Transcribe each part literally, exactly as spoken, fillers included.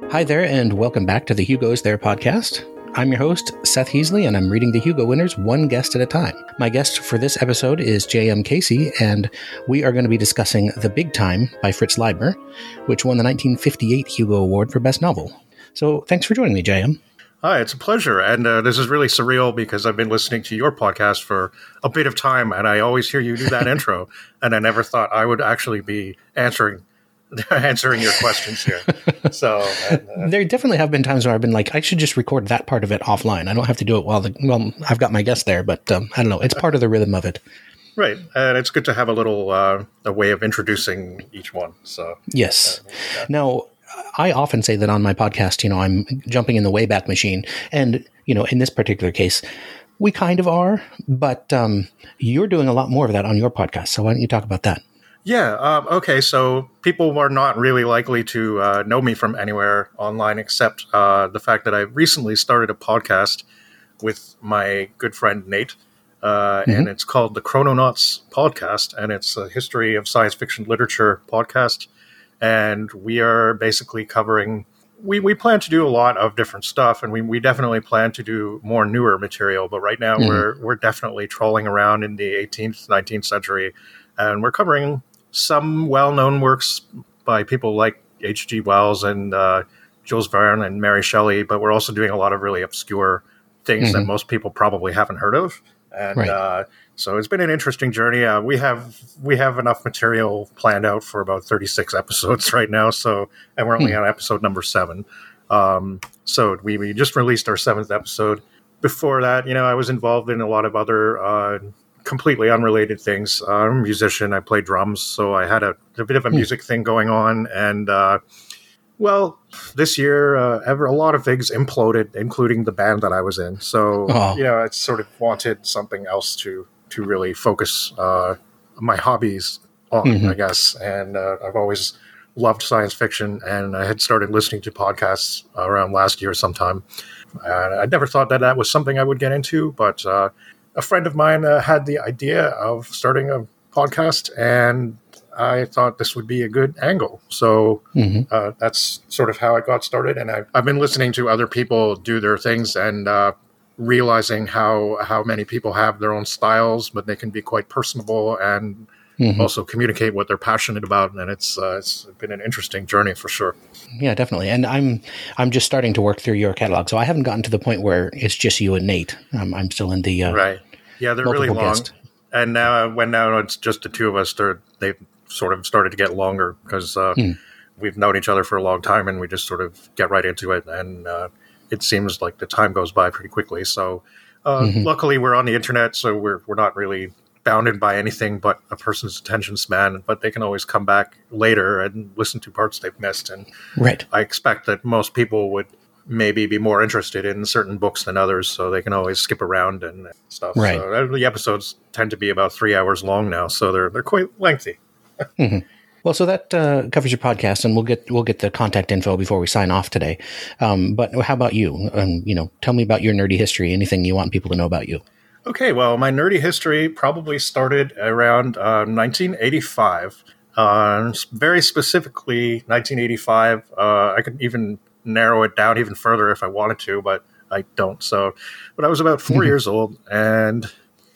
Hi there, and welcome back to the Hugo's There podcast. I'm your host, Seth Heasley, and I'm reading the Hugo winners one guest at a time. My guest for this episode is J M Casey, and we are going to be discussing The Big Time by Fritz Leibner, which won the nineteen fifty-eight Hugo Award for Best Novel. So thanks for joining me, J M. Hi, it's a pleasure. And uh, this is really surreal because I've been listening to your podcast for a bit of time, and I always hear you do that intro, and I never thought I would actually be answering answering your questions here. So and, uh, there definitely have been times where I've been like, I should just record that part of it offline. I don't have to do it while the, well, I've got my guest there, but um, I don't know. It's part of the rhythm of it. Right. And it's good to have a little uh, a way of introducing each one. So yes. Uh, yeah. Now, I often say that on my podcast, you know, I'm jumping in the Wayback Machine. And, you know, in this particular case, we kind of are, but um, you're doing a lot more of that on your podcast. So why don't you talk about that? Yeah. Um, okay. So people are not really likely to uh, know me from anywhere online, except uh, the fact that I recently started a podcast with my good friend Nate, uh, mm-hmm. and it's called the Chrononauts Podcast, and it's a history of science fiction literature podcast. And we are basically covering. We, we plan to do a lot of different stuff, and we, we definitely plan to do more newer material. But right now, mm-hmm. we're we're definitely trolling around in the eighteenth, nineteenth century, and we're covering some well-known works by people like H G Wells and uh, Jules Verne and Mary Shelley, but we're also doing a lot of really obscure things mm-hmm. that most people probably haven't heard of. And right. uh, so it's been an interesting journey. Uh, we have we have enough material planned out for about thirty-six episodes right now. So, and we're only mm-hmm. on episode number seven. Um, so we, we just released our seventh episode. Before that, you know, I was involved in a lot of other uh, completely unrelated things. Uh, I'm a musician. I play drums, so I had a, a bit of a music thing going on. And, uh, well, this year, uh, ever, a lot of things imploded, including the band that I was in. So, oh. you know, I sort of wanted something else to, to really focus uh, my hobbies on, mm-hmm. I guess. And uh, I've always loved science fiction, and I had started listening to podcasts around last year sometime. Uh, I never thought that that was something I would get into, but uh, a friend of mine uh, had the idea of starting a podcast, and I thought this would be a good angle. So mm-hmm. uh, that's sort of how it got started. And I've, I've been listening to other people do their things and uh, realizing how, how many people have their own styles, but they can be quite personable and mm-hmm. also communicate what they're passionate about. And it's uh, it's been an interesting journey for sure. Yeah, definitely. And I'm I'm just starting to work through your catalog. So I haven't gotten to the point where it's just you and Nate. Um, I'm still in the... Uh, right. Yeah, they're really long. Guest. And now when now it's just the two of us, they're, they've sort of started to get longer because uh, mm. we've known each other for a long time, and we just sort of get right into it. And uh, it seems like the time goes by pretty quickly. So uh, mm-hmm. luckily we're on the internet, so we're we're not really bounded by anything but a person's attention span, but they can always come back later and listen to parts they've missed. And right. I expect that most people would maybe be more interested in certain books than others, so they can always skip around and stuff. Right. So the episodes tend to be about three hours long now, so they're they're quite lengthy. mm-hmm. Well, so that uh, covers your podcast, and we'll get we'll get the contact info before we sign off today. Um, but how about you? Um, you know, tell me about your nerdy history. Anything you want people to know about you? Okay, well, my nerdy history probably started around uh, nineteen eighty-five. Uh, very specifically, nineteen eighty-five. Uh, I could even narrow it down even further if I wanted to, but I don't. So, but I was about four mm-hmm. years old, and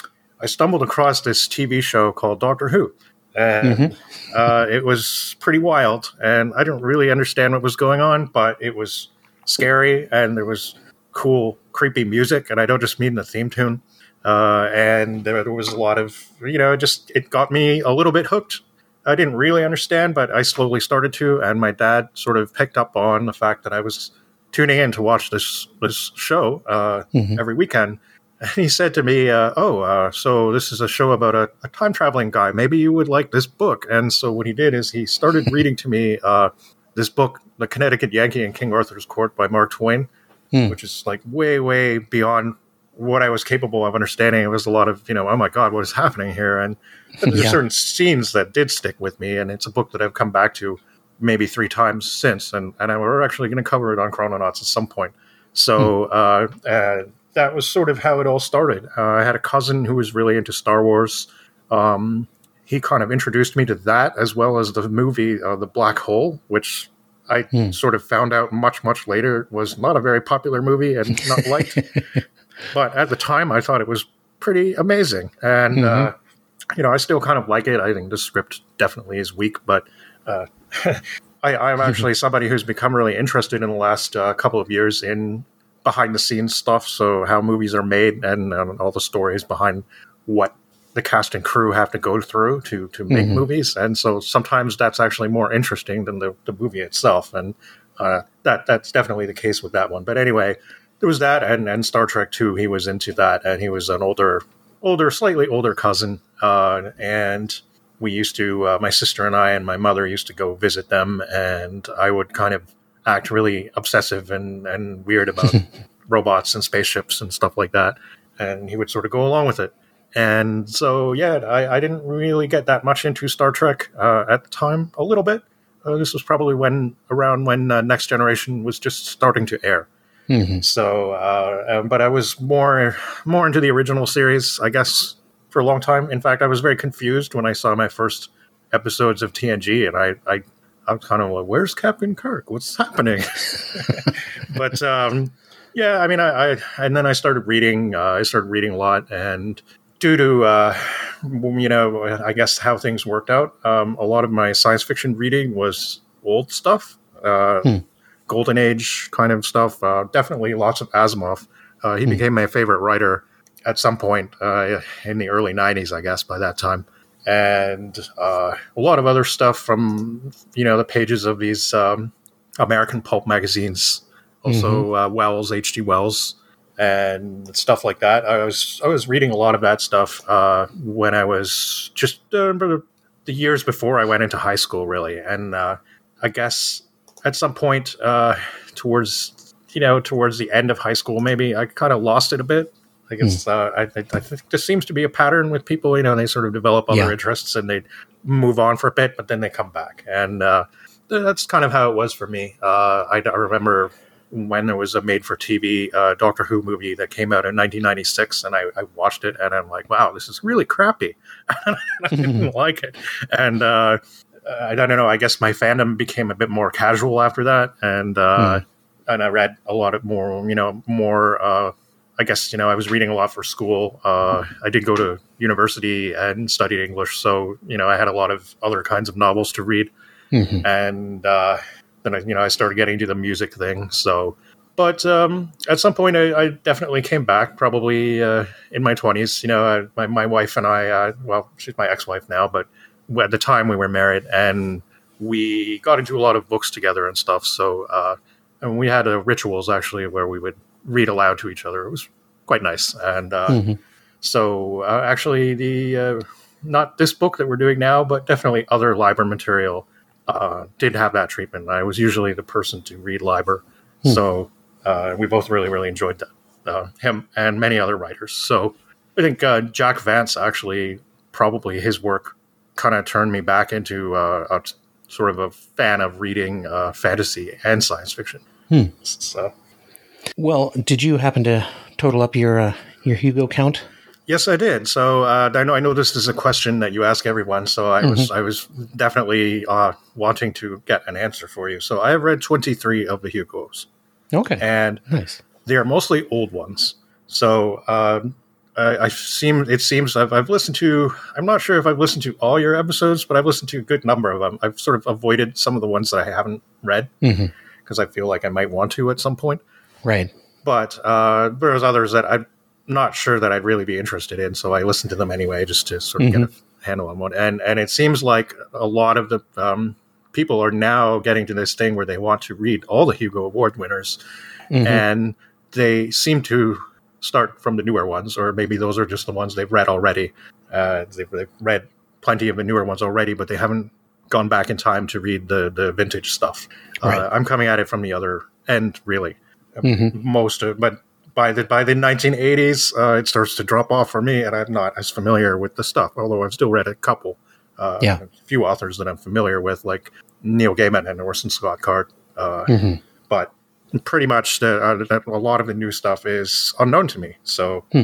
I stumbled across this T V show called Doctor Who. And mm-hmm. uh, it was pretty wild, and I didn't really understand what was going on, but it was scary, and there was cool, creepy music, and I don't just mean the theme tune. Uh, and there, there was a lot of, you know, just, it got me a little bit hooked. I didn't really understand, but I slowly started to, and my dad sort of picked up on the fact that I was tuning in to watch this, this show uh, mm-hmm. every weekend. And he said to me, uh, oh, uh, so this is a show about a, a time-traveling guy. Maybe you would like this book. And so what he did is he started reading to me uh, this book, The Connecticut Yankee in King Arthur's Court by Mark Twain, mm. which is like way, way beyond what I was capable of understanding. It was a lot of, you know, oh my God, what is happening here? And there's yeah. certain scenes that did stick with me. And it's a book that I've come back to maybe three times since. And, and we're actually going to cover it on Chrononauts at some point. So, mm. uh, uh, that was sort of how it all started. Uh, I had a cousin who was really into Star Wars. Um, he kind of introduced me to that, as well as the movie uh, The Black Hole, which I Hmm. sort of found out much, much later was not a very popular movie and not liked. But at the time, I thought it was pretty amazing. And, Mm-hmm. uh, you know, I still kind of like it. I think the script definitely is weak, but uh, I, I'm actually somebody who's become really interested in the last uh, couple of years in behind the scenes stuff. So how movies are made and um, all the stories behind what the cast and crew have to go through to, to make Mhm. movies. And so sometimes that's actually more interesting than the, the movie itself. And uh, that that's definitely the case with that one. But anyway, there was that and, and Star Trek two, he was into that. And he was an older, older, slightly older cousin. Uh, and we used to, uh, my sister and I and my mother used to go visit them. And I would kind of act really obsessive and, and weird about robots and spaceships and stuff like that. And he would sort of go along with it. And so, yeah, I, I didn't really get that much into Star Trek uh, at the time, a little bit. Uh, this was probably when around when uh, Next Generation was just starting to air. Mhm. So, uh, um, but I was more more into the original series, I guess, for a long time. In fact, I was very confused when I saw my first episodes of T N G, and I, I, I was kind of like, "Where's Captain Kirk? What's happening?" But um, yeah, I mean, I, I and then I started reading. Uh, I started reading a lot, and due to uh, you know, I guess how things worked out, um, a lot of my science fiction reading was old stuff. Uh, Hmm. Golden Age kind of stuff. Uh, definitely lots of Asimov. Uh, he Hmm. became my favorite writer at some point uh, in the early nineties, I guess, by that time. And uh, a lot of other stuff from, you know, the pages of these um, American pulp magazines. Also uh, Wells, H G Wells, and stuff like that. I was I was reading a lot of that stuff uh, when I was just uh, the years before I went into high school, really. And uh, I guess at some point uh, towards you know towards the end of high school, maybe I kind of lost it a bit. I guess uh, I, I think there seems to be a pattern with people. You know, they sort of develop other Yeah. interests and they move on for a bit, but then they come back, and uh, that's kind of how it was for me. Uh, I, I remember when there was a made-for-T V uh, Doctor Who movie that came out in nineteen ninety-six, and I, I watched it, and I'm like, wow, this is really crappy. I didn't like it. And uh, I don't know, I guess my fandom became a bit more casual after that, and uh, Mm. and I read a lot of more, you know, more, uh, I guess, you know, I was reading a lot for school. Uh, I did go to university and studied English, so, you know, I had a lot of other kinds of novels to read. Mhm. And uh, then I, you know, I started getting into the music thing. So, but um, at some point, I, I definitely came back. Probably uh, in my twenties. You know, I, my my wife and I. Uh, well, she's my ex-wife now, but at the time we were married, and we got into a lot of books together and stuff. So, uh, and we had uh, rituals actually where we would read aloud to each other. It was quite nice. And uh, Mhm. so, uh, actually, the uh, not this book that we're doing now, but definitely other Liber material. Uh, did have that treatment. I was usually the person to read Liber, Hmm. so uh, we both really, really enjoyed that. Uh, him and many other writers. So I think uh, Jack Vance actually, probably his work kind of turned me back into uh, a t- sort of a fan of reading uh, fantasy and science fiction. Hmm. So Well, did you happen to total up your uh, your Hugo count? yes, I did. So uh, I know I know this is a question that you ask everyone. So I was I was definitely uh, wanting to get an answer for you. So I have read twenty-three of the Hugos, Okay. and Nice. they are mostly old ones. So um, I, I seem it seems I've, I've listened to. I'm not sure if I've listened to all your episodes, but I've listened to a good number of them. I've sort of avoided some of the ones that I haven't read hmm because I feel like I might want to at some point. Right. But uh, there's others that I'm not sure that I'd really be interested in, so I listen to them anyway just to sort of Mhm. get a handle on one. And and it seems like a lot of the um, people are now getting to this thing where they want to read all the Hugo Award winners, Mhm. and they seem to start from the newer ones, or maybe those are just the ones they've read already. Uh, they've, they've read plenty of the newer ones already, but they haven't gone back in time to read the the vintage stuff. Right. Uh, I'm coming at it from the other end, really. Mhm. Most of, but by the by the nineteen eighties, uh, it starts to drop off for me, and I'm not as familiar with the stuff. Although I've still read a couple, uh, Yeah. a few authors that I'm familiar with, like Neil Gaiman and Orson Scott Card. Uh, Mhm. but pretty much, the, uh, a lot of the new stuff is unknown to me. So, Hmm.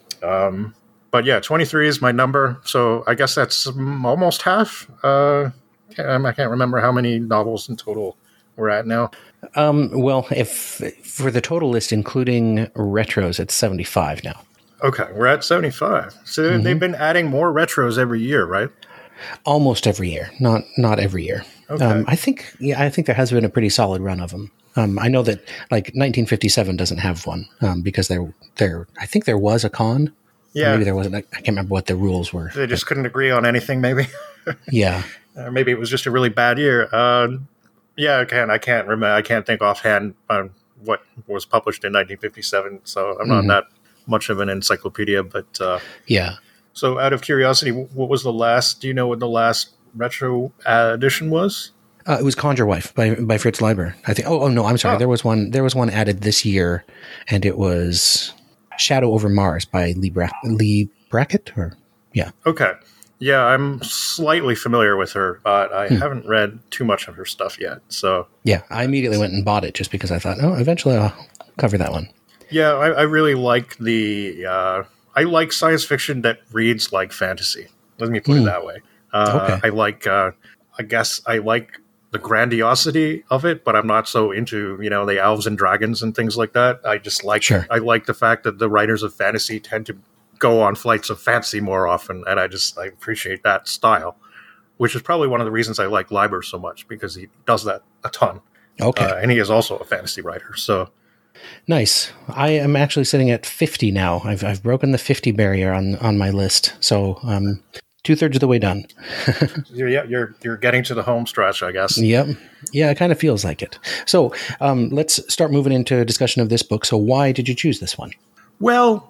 um, but yeah, twenty-three is my number. So I guess that's um, almost half. Uh, can't, I can't remember how many novels in total we're at now? Um, well, if for the total list, including retros, it's seventy-five now. Okay, we're at seventy-five. So mm-hmm. they've been adding more retros every year, right? Almost every year, not not every year. Okay. Um, I think, yeah, I think there has been a pretty solid run of them. Um, I know that like nineteen fifty-seven doesn't have one um, because there, there, I think there was a con. Yeah, maybe there wasn't. I can't remember what the rules were. They just but, couldn't agree on anything, maybe. Yeah, or maybe it was just a really bad year. Uh, yeah, I can't. I can't remember. I can't think offhand on what was published in nineteen fifty-seven. So I'm not mm-hmm. that much of an encyclopedia. But uh, yeah. So, out of curiosity, what was the last? Do you know what the last retro edition was? Uh, it was Conjure Wife by by Fritz Leiber. I think. Oh, oh no, I'm sorry. Oh. There was one. There was one added this year, and it was Shadow over Mars by Lee, Bra- Lee Brackett. Or yeah. Okay. Yeah, I'm slightly familiar with her, but I hmm. haven't read too much of her stuff yet. So yeah, I immediately went and bought it just because I thought, oh, eventually I'll cover that one. Yeah, I, I really like the. Uh, I like science fiction that reads like fantasy. Let me put mm. it that way. Uh, okay. I like. Uh, I guess I like the grandiosity of it, but I'm not so into, you know, the elves and dragons and things like that. I just like. Sure. I like the fact that the writers of fantasy tend to go on flights of fancy more often, and I just I appreciate that style, which is probably one of the reasons I like Leiber so much, because he does that a ton. Okay, uh, and he is also a fantasy writer. So nice. I am actually sitting at fifty now. I've I've broken the fifty barrier on on my list, so um, two thirds of the way done. you're, yeah, you're you're getting to the home stretch, I guess. Yep. Yeah, it kind of feels like it. So um, let's start moving into a discussion of this book. So why did you choose this one? Well,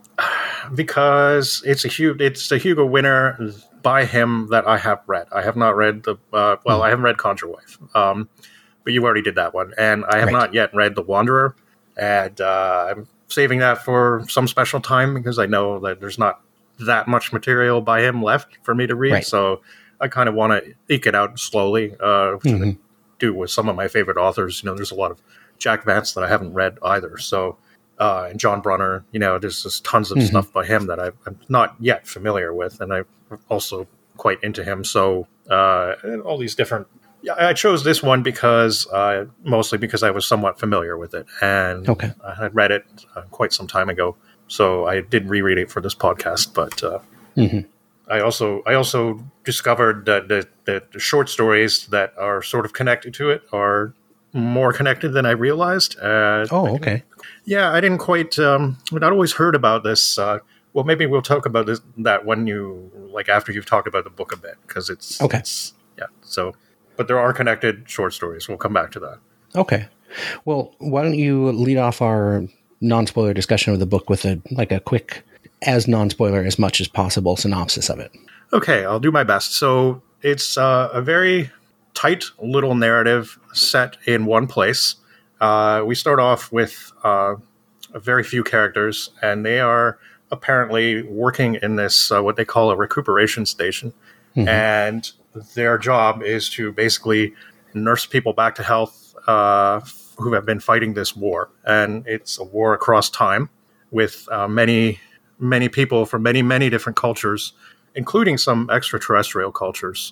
because it's a Hugo, it's a Hugo winner by him that I have read. I have not read the uh, well, mm. I haven't read Conjure Wife, um, but you already did that one, and I have right. not yet read The Wanderer, and uh, I'm saving that for some special time because I know that there's not that much material by him left for me to read, right. so I kind of want to eke it out slowly, uh, which mm-hmm. I do with some of my favorite authors. You know, there's a lot of Jack Vance that I haven't read either, so. Uh, and John Brunner, you know, there's just tons of mm-hmm. stuff by him that I've, I'm not yet familiar with, and I'm also quite into him. So uh, all these different, yeah, I chose this one because uh, mostly because I was somewhat familiar with it, and okay. I had read it uh, quite some time ago, so I did reread it for this podcast. But uh, mm-hmm. I also I also discovered that the, the, the short stories that are sort of connected to it are more connected than I realized. Uh, oh, okay. Yeah, I didn't quite. Um, I'd always heard about this. Uh, well, maybe we'll talk about this, that when you like after you've talked about the book a bit, because it's okay. It's, yeah. So, but there are connected short stories. We'll come back to that. Okay. Well, why don't you lead off our non-spoiler discussion of the book with a like a quick, as non-spoiler as much as possible synopsis of it. Okay, I'll do my best. So it's uh, a very tight little narrative set in one place. Uh, we start off with uh, a very few characters, and they are apparently working in this, uh, what they call a recuperation station. Mm-hmm. And their job is to basically nurse people back to health uh, who have been fighting this war. And it's a war across time with uh, many, many people from many, many different cultures, including some extraterrestrial cultures.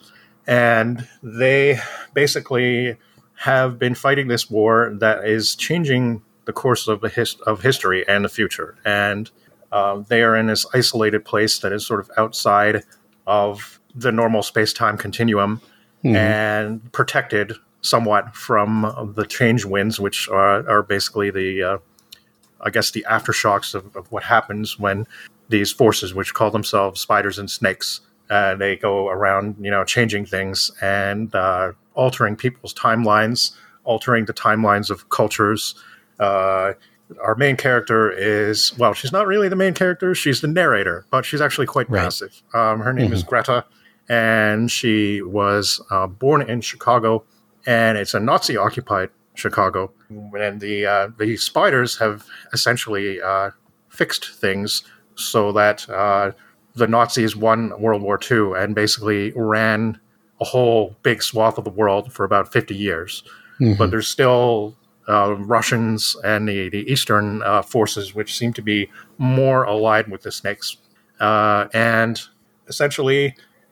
And they basically have been fighting this war that is changing the course of the his- of history and the future. And uh, they are in this isolated place that is sort of outside of the normal space-time continuum mm-hmm. and protected somewhat from the change winds, which are, are basically the, uh, I guess, the aftershocks of, of what happens when these forces, which call themselves spiders and snakes, uh, they go around, you know, changing things and uh, altering people's timelines, altering the timelines of cultures. Uh, our main character is, well, she's not really the main character. She's the narrator, but she's actually quite right. passive. Um, her name mm-hmm. is Greta, and she was uh, born in Chicago, and it's a Nazi-occupied Chicago. And the uh, the spiders have essentially uh, fixed things so that uh, the Nazis won World War Two and basically ran a whole big swath of the world for about fifty years. Mm-hmm. But there's still uh, Russians and the, the Eastern uh, forces, which seem to be more allied with the snakes. Uh, and essentially,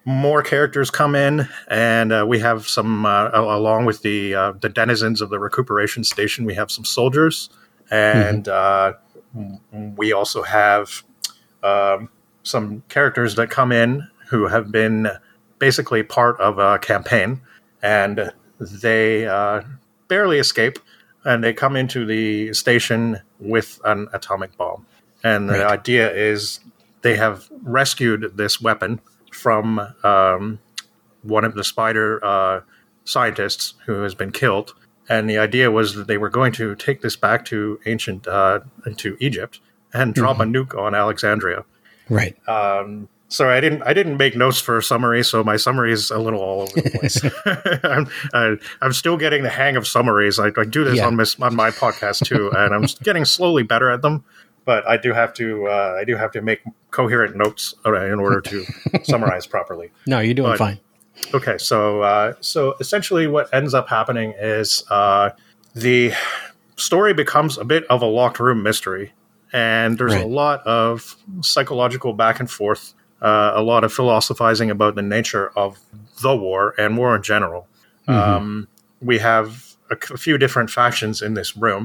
more characters come in, and uh, we have some, uh, along with the uh, the denizens of the recuperation station, we have some soldiers, and mm-hmm. uh, we also have um, some characters that come in who have been basically part of a campaign, and they uh, barely escape, and they come into the station with an atomic bomb. And the right. idea is they have rescued this weapon from um, one of the spider uh, scientists who has been killed. And the idea was that they were going to take this back to ancient, uh, to Egypt and drop mm-hmm. a nuke on Alexandria. Right. Um, sorry, I didn't. I didn't make notes for a summary, so my summary is a little all over the place. I'm, I, I'm still getting the hang of summaries. I, I do this yeah. on, my, on my podcast too, and I'm getting slowly better at them. But I do have to. Uh, I do have to make coherent notes in order to summarize properly. No, you're doing but, fine. Okay, so uh, so essentially, what ends up happening is uh, the story becomes a bit of a locked room mystery, and there's right. a lot of psychological back and forth, uh, a lot of philosophizing about the nature of the war and war in general. Mm-hmm. Um, we have a, a few different factions in this room,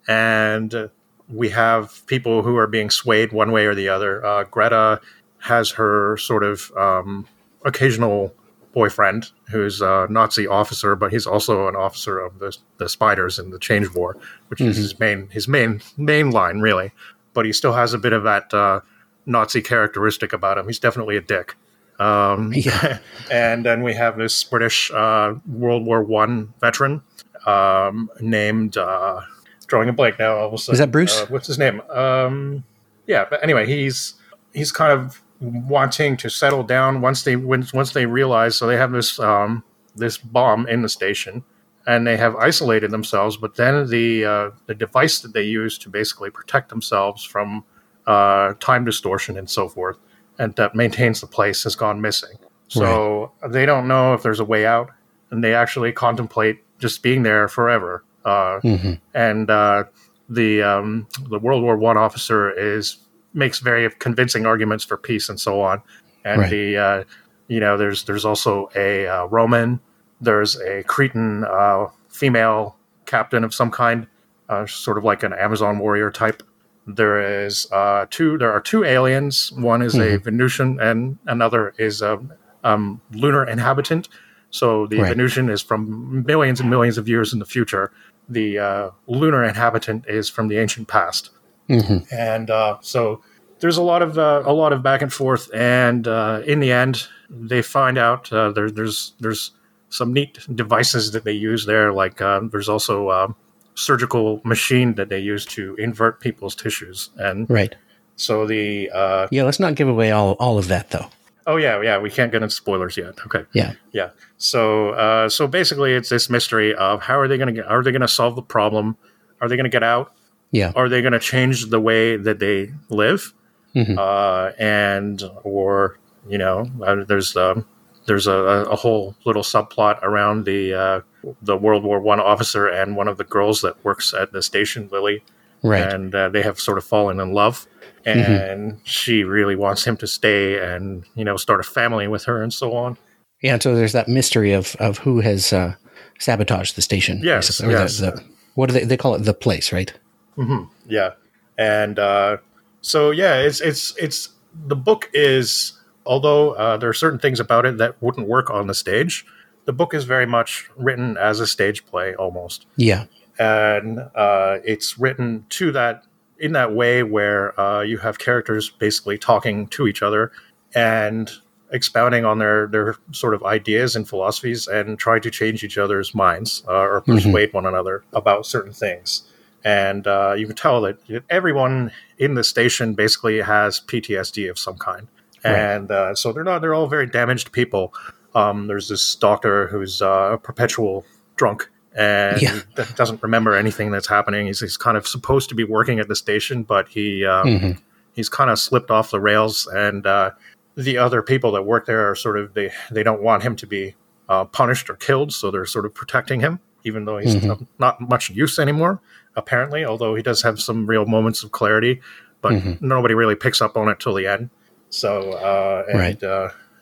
and uh, we have people who are being swayed one way or the other. Uh, Greta has her sort of um, occasional boyfriend who's a Nazi officer, but he's also an officer of the the Spiders in the Change War, which mm-hmm. is his main his main main line, really. But he still has a bit of that uh, Nazi characteristic about him. He's definitely a dick. Um, yeah. And then we have this British uh, World War One veteran um, named, uh, drawing a blank now. All of a sudden. Is that Bruce? Uh, what's his name? Um, yeah, but anyway, he's he's kind of wanting to settle down once they once they realize. So they have this um, this bomb in the station, and they have isolated themselves. But then the uh, the device that they use to basically protect themselves from uh, time distortion and so forth, and that maintains the place, has gone missing. So right. they don't know if there's a way out, and they actually contemplate just being there forever. Uh, mm-hmm. And uh, the um, the World War One officer is makes very convincing arguments for peace and so on. And right. the uh, you know there's there's also a uh, Roman, there's a Cretan uh, female captain of some kind, uh, sort of like an Amazon warrior type. There is uh, two. There are two aliens. One is mm-hmm. a Venusian, and another is a um, lunar inhabitant. So the right. Venusian is from millions and millions of years in the future. The uh, lunar inhabitant is from the ancient past. Mm-hmm. And uh, so there's a lot of uh, a lot of back and forth. And uh, in the end, they find out uh, there, there's there's some neat devices that they use there. Like uh, there's also a surgical machine that they use to invert people's tissues. And right. So the uh, yeah, let's not give away all all of that though. Oh yeah, yeah. We can't get into spoilers yet. Okay. Yeah, yeah. So, uh, so basically, it's this mystery of how are they going to get? Are they going to solve the problem? Are they going to get out? Yeah. Are they going to change the way that they live? Mm-hmm. Uh, and or you know, uh, there's um, there's a, a whole little subplot around the uh, the World War One officer and one of the girls that works at the station, Lily. Right. And uh, they have sort of fallen in love. And mm-hmm. she really wants him to stay and, you know, start a family with her and so on. Yeah, and so there's that mystery of, of who has uh, sabotaged the station. Yes, yes. The, the, what do they, they call it? The place, right? Mm-hmm. Yeah. And uh, so, yeah, it's, it's, it's, the book is, although uh, there are certain things about it that wouldn't work on the stage, the book is very much written as a stage play almost. Yeah. And uh, it's written to that, in that way where uh, you have characters basically talking to each other and expounding on their, their sort of ideas and philosophies and trying to change each other's minds uh, or persuade mm-hmm. one another about certain things. And uh, you can tell that everyone in the station basically has P T S D of some kind. Right. And uh, so they're not, they're all very damaged people. Um, there's this doctor who's uh, a perpetual drunk. And yeah. he doesn't remember anything that's happening. He's, he's kind of supposed to be working at the station, but he um, mm-hmm. he's kind of slipped off the rails. And uh, the other people that work there are sort of, they, they don't want him to be uh, punished or killed. So they're sort of protecting him, even though he's mm-hmm. not much use anymore, apparently, although he does have some real moments of clarity. But mm-hmm. nobody really picks up on it till the end. So, uh, and, right. uh,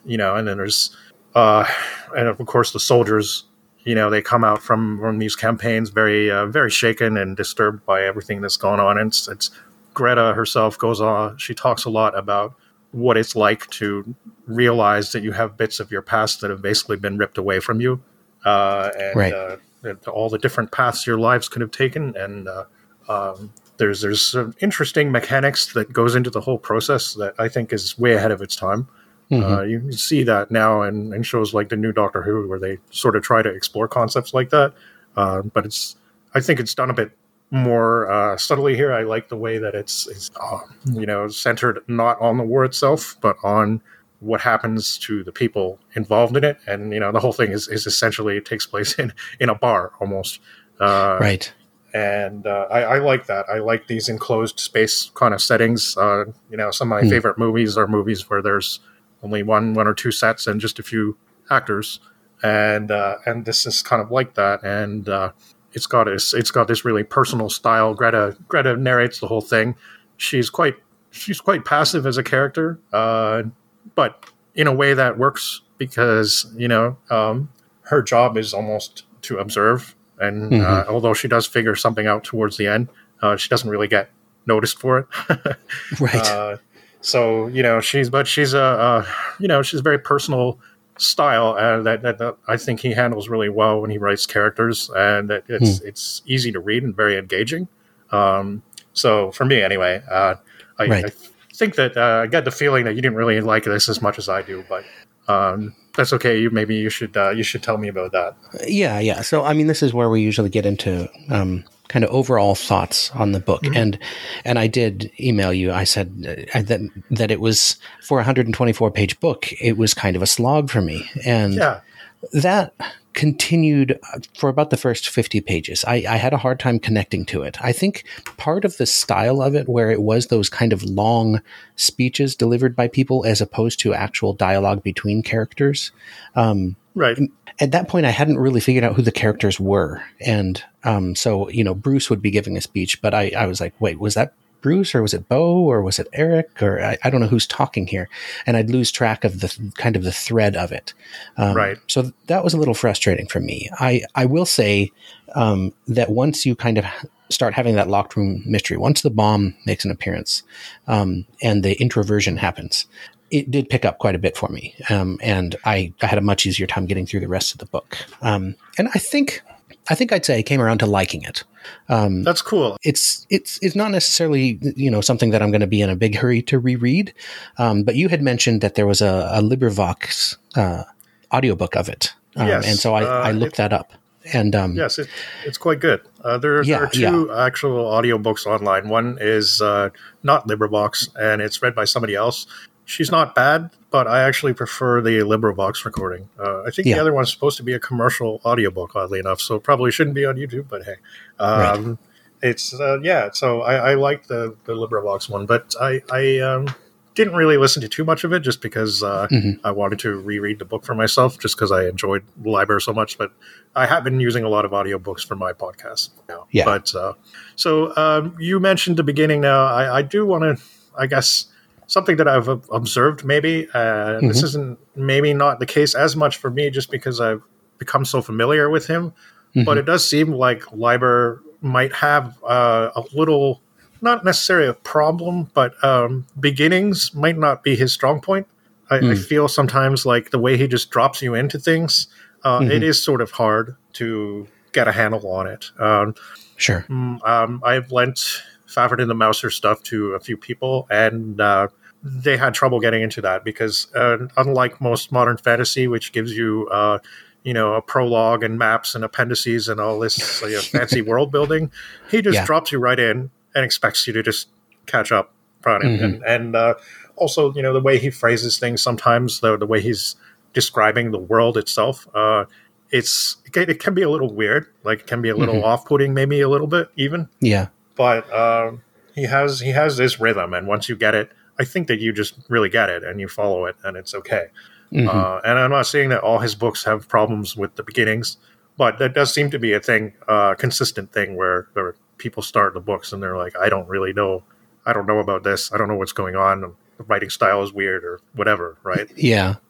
you know, and then there's, uh, and of course the soldiers, you know, they come out from, from these campaigns very, uh, very shaken and disturbed by everything that's going on. And it's, it's Greta herself goes on, she talks a lot about what it's like to realize that you have bits of your past that have basically been ripped away from you. Uh, and, right. uh, and all the different paths your lives could have taken. And, uh, um, there's, there's some interesting mechanics that goes into the whole process that I think is way ahead of its time. Mm-hmm. Uh, you can see that now in, in shows like the new Doctor Who, where they sort of try to explore concepts like that. Uh, but it's, I think it's done a bit more uh, subtly here. I like the way that it's, it's uh, you know, centered not on the war itself, but on what happens to the people involved in it. And, you know, the whole thing is, is essentially, it takes place in, in a bar almost. Uh, right. And uh, I, I like that. I like these enclosed space kind of settings. Uh, you know, some of my mm. favorite movies are movies where there's only one, one or two sets and just a few actors, and uh, and this is kind of like that. And uh, it's got this, it's got this really personal style. Greta Greta narrates the whole thing. She's quite she's quite passive as a character, uh, but in a way that works because you know um, her job is almost to observe. And mm-hmm. uh, although she does figure something out towards the end, uh, she doesn't really get noticed for it. right. Uh, so, you know, she's, but she's a, uh, you know, she's a very personal style uh, that, that, that I think he handles really well when he writes characters, and that it's, mm. it's easy to read and very engaging. Um, so for me anyway, uh, I, right. I think that uh, I get the feeling that you didn't really like this as much as I do, but um, that's okay. You maybe you should uh, you should tell me about that. Yeah, yeah. So I mean, this is where we usually get into um, kind of overall thoughts on the book, mm-hmm. and and I did email you. I said uh, that that it was for a one hundred twenty-four page book. It was kind of a slog for me, and yeah. that continued for about the first fifty pages. I, I had a hard time connecting to it. I think part of the style of it, where it was those kind of long speeches delivered by people as opposed to actual dialogue between characters. Um, right. At that point, I hadn't really figured out who the characters were. And um, so, you know, Bruce would be giving a speech, but I, I was like, wait, was that Bruce, or was it Bo, or was it Eric, or I, I don't know who's talking here, and I'd lose track of the kind of the thread of it. Um, right. So that was a little frustrating for me. I I will say um, that once you kind of start having that locked room mystery, once the bomb makes an appearance um, and the introversion happens, it did pick up quite a bit for me, um, and I, I had a much easier time getting through the rest of the book. Um, and I think. I think I'd say I came around to liking it. Um, That's cool. It's it's it's not necessarily, you know, something that I'm going to be in a big hurry to reread. Um, but you had mentioned that there was a, a LibriVox uh, audiobook of it, um, yes, and so I, uh, I looked that up. And um, yes, it, it's quite good. Uh, there, yeah, there are two yeah. actual audiobooks online. One is uh, not LibriVox, and it's read by somebody else. She's not bad, but I actually prefer the LibriVox recording. Uh, I think yeah. the other one's supposed to be a commercial audiobook, oddly enough, so probably shouldn't be on YouTube, but hey. Um, right. It's, uh, yeah, so I, I like the, the LibriVox one, but I, I um, didn't really listen to too much of it just because uh, mm-hmm. I wanted to reread the book for myself, just because I enjoyed the library so much, but I have been using a lot of audiobooks for my podcast now. Yeah. But, uh, so um, you mentioned the beginning now. I, I do want to, I guess... Something that I've observed, maybe, uh, mm-hmm. this isn't maybe not the case as much for me just because I've become so familiar with him, mm-hmm. but it does seem like Liber might have uh, a little, not necessarily a problem, but um, beginnings might not be his strong point. I, mm. I feel sometimes like the way he just drops you into things, uh, mm-hmm. it is sort of hard to get a handle on it. Um, sure. Um, I've lent... Fafhrd and the Mouser stuff to a few people, and uh, they had trouble getting into that because uh, unlike most modern fantasy, which gives you, uh, you know, a prologue and maps and appendices and all this you know, fancy world building, he just yeah. drops you right in and expects you to just catch up on it. Mm-hmm. And, and uh, also, you know, the way he phrases things sometimes, the, the way he's describing the world itself, uh, it's it can be a little weird, like it can be a little mm-hmm. off-putting, maybe a little bit even. Yeah. But um, he has he has this rhythm, and once you get it, I think that you just really get it, and you follow it, and it's okay. Mm-hmm. Uh, and I'm not saying that all his books have problems with the beginnings, but that does seem to be a thing, a uh, consistent thing, where, where people start the books and they're like, I don't really know, I don't know about this, I don't know what's going on, the writing style is weird or whatever, right? Yeah.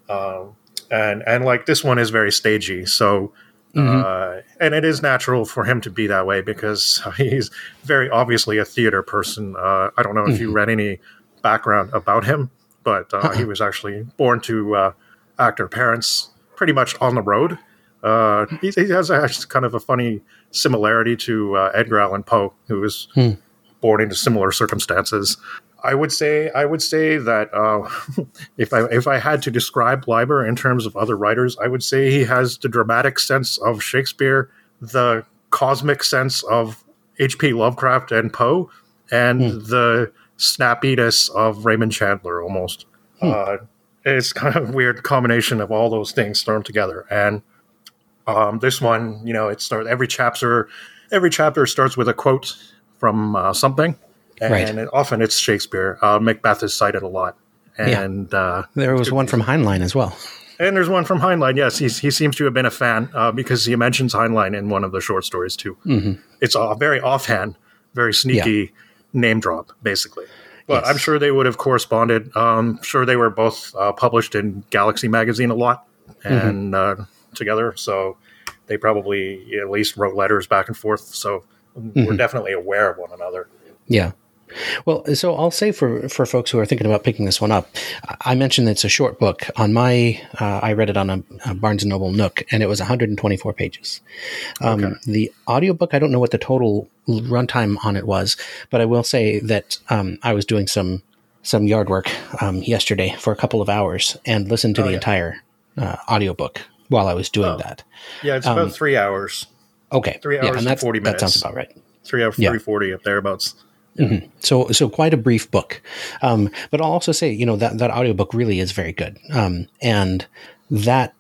Um, and and like this one is very stagey, so mm-hmm. uh, and it is natural for him to be that way because he's very obviously a theater person. Uh, I don't know if mm-hmm. you read any background about him, but uh, uh-uh. he was actually born to uh, actor parents, pretty much on the road. Uh, he, he has actually kind of a funny similarity to uh, Edgar Allan Poe, who was hmm. born into similar circumstances. I would say I would say that uh, if I if I had to describe Leiber in terms of other writers, I would say he has the dramatic sense of Shakespeare, the cosmic sense of H P Lovecraft and Poe, and hmm. the snappiness of Raymond Chandler almost. Hmm. Uh, it's kind of a weird combination of all those things thrown together. And um, this one, you know, it starts every chapter. Every chapter starts with a quote from uh, something. And right. it, often it's Shakespeare. Uh, Macbeth is cited a lot. And yeah. uh, there was one from Heinlein as well. And there's one from Heinlein, yes. He's, he seems to have been a fan uh, because he mentions Heinlein in one of the short stories, too. Mm-hmm. It's a very offhand, very sneaky yeah. name drop, basically. But yes. I'm sure they would have corresponded. Um, sure they were both uh, published in Galaxy magazine a lot and mm-hmm. uh, together. So they probably at least wrote letters back and forth. So mm-hmm. we're definitely aware of one another. Yeah. Well, so I'll say for, for folks who are thinking about picking this one up, I mentioned it's a short book. On my, uh, I read it on a, a Barnes and Noble Nook, and it was one hundred twenty-four pages. Um, okay. The audiobook, I don't know what the total runtime on it was, but I will say that um, I was doing some some yard work um, yesterday for a couple of hours and listened to oh, the yeah. entire uh, audiobook while I was doing oh. that. Yeah, it's um, about three hours. Okay. Three hours yeah, and and forty minutes. That sounds about right. Three hours, yeah. three forty up thereabouts. Mm-hmm. So, so quite a brief book. Um, but I'll also say, you know, that, that audiobook really is very good. Um, and that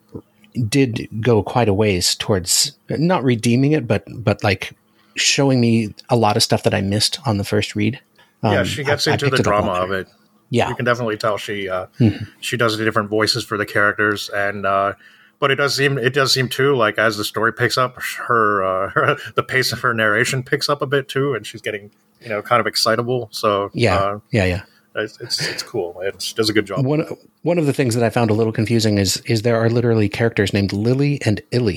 did go quite a ways towards not redeeming it, but, but like showing me a lot of stuff that I missed on the first read. Um, yeah, she gets I, into I the drama of it. Yeah. You can definitely tell she, uh, mm-hmm. she does the different voices for the characters. And, uh, but it does seem, it does seem too, like as the story picks up, her, uh, her, the pace of her narration picks up a bit too. And she's getting, you know, kind of excitable. So yeah, uh, yeah, yeah. It's, it's it's cool. It does a good job. One one of the things that I found a little confusing is is there are literally characters named Lily and Illy.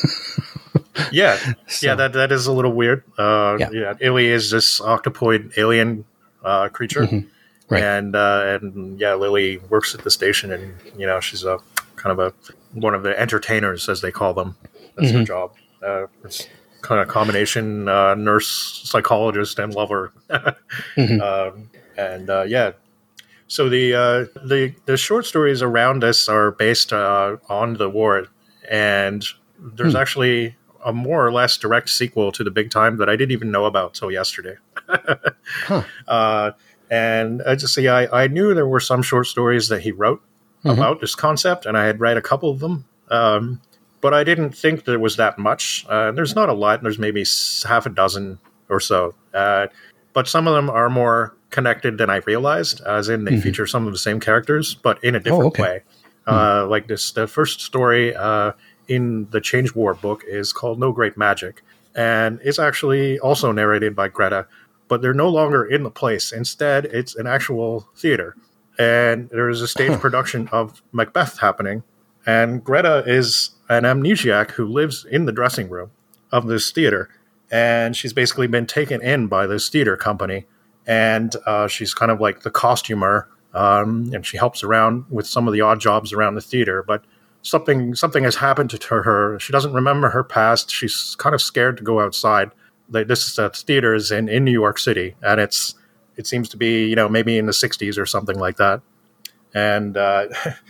yeah, so, yeah. That that is a little weird. Uh, yeah. yeah, Illy is this octopoid alien uh, creature, mm-hmm. right? And uh, and yeah, Lily works at the station, and you know, she's a kind of a one of the entertainers, as they call them. That's mm-hmm. her job. Uh, it's, kind of combination uh, nurse, psychologist, and lover, mm-hmm. um, and uh, yeah. So the uh, the the short stories around us are based uh, on the war, and there's hmm. actually a more or less direct sequel to The Big Time that I didn't even know about till yesterday. huh. uh, and I just see, I, I knew there were some short stories that he wrote mm-hmm. about this concept, and I had read a couple of them. Um, But I didn't think there was that much. Uh, there's not a lot. There's maybe half a dozen or so. Uh, but some of them are more connected than I realized, as in they mm-hmm. feature some of the same characters, but in a different oh, okay. way. Uh, mm-hmm. Like this, the first story uh, in the Change War book is called No Great Magic. And it's actually also narrated by Greta, but they're no longer in the place. Instead, it's an actual theater. And there is a stage huh. production of Macbeth happening. And Greta is an amnesiac who lives in the dressing room of this theater. And she's basically been taken in by this theater company. And uh, she's kind of like the costumer. Um, and she helps around with some of the odd jobs around the theater. But something something has happened to her. She doesn't remember her past. She's kind of scared to go outside. Like, this is, uh, theater is in, in New York City. And it's it seems to be, you know, maybe in the sixties or something like that. And uh,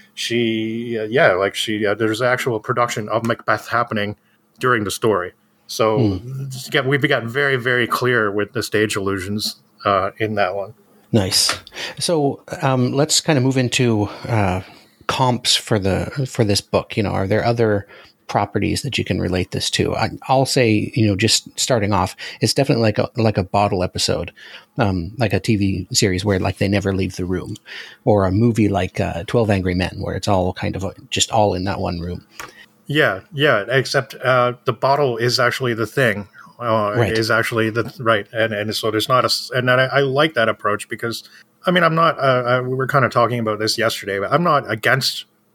she, uh, yeah, like she, uh, there's actual production of Macbeth happening during the story. So mm. get, we've got very, very clear with the stage illusions uh, in that one. Nice. So um, let's kind of move into uh, comps for the for this book. You know, are there other properties that you can relate this to? I, I'll say, you know, just starting off, it's definitely like a like a bottle episode, um, like a T V series where like they never leave the room, or a movie like uh, twelve Angry Men, where it's all kind of a, just all in that one room. Yeah, yeah. Except uh, the bottle is actually the thing. Uh, right. Is actually the right, and and so there's not a, and I, I like that approach because I mean I'm not. Uh, I, we were kind of talking about this yesterday, but I'm not against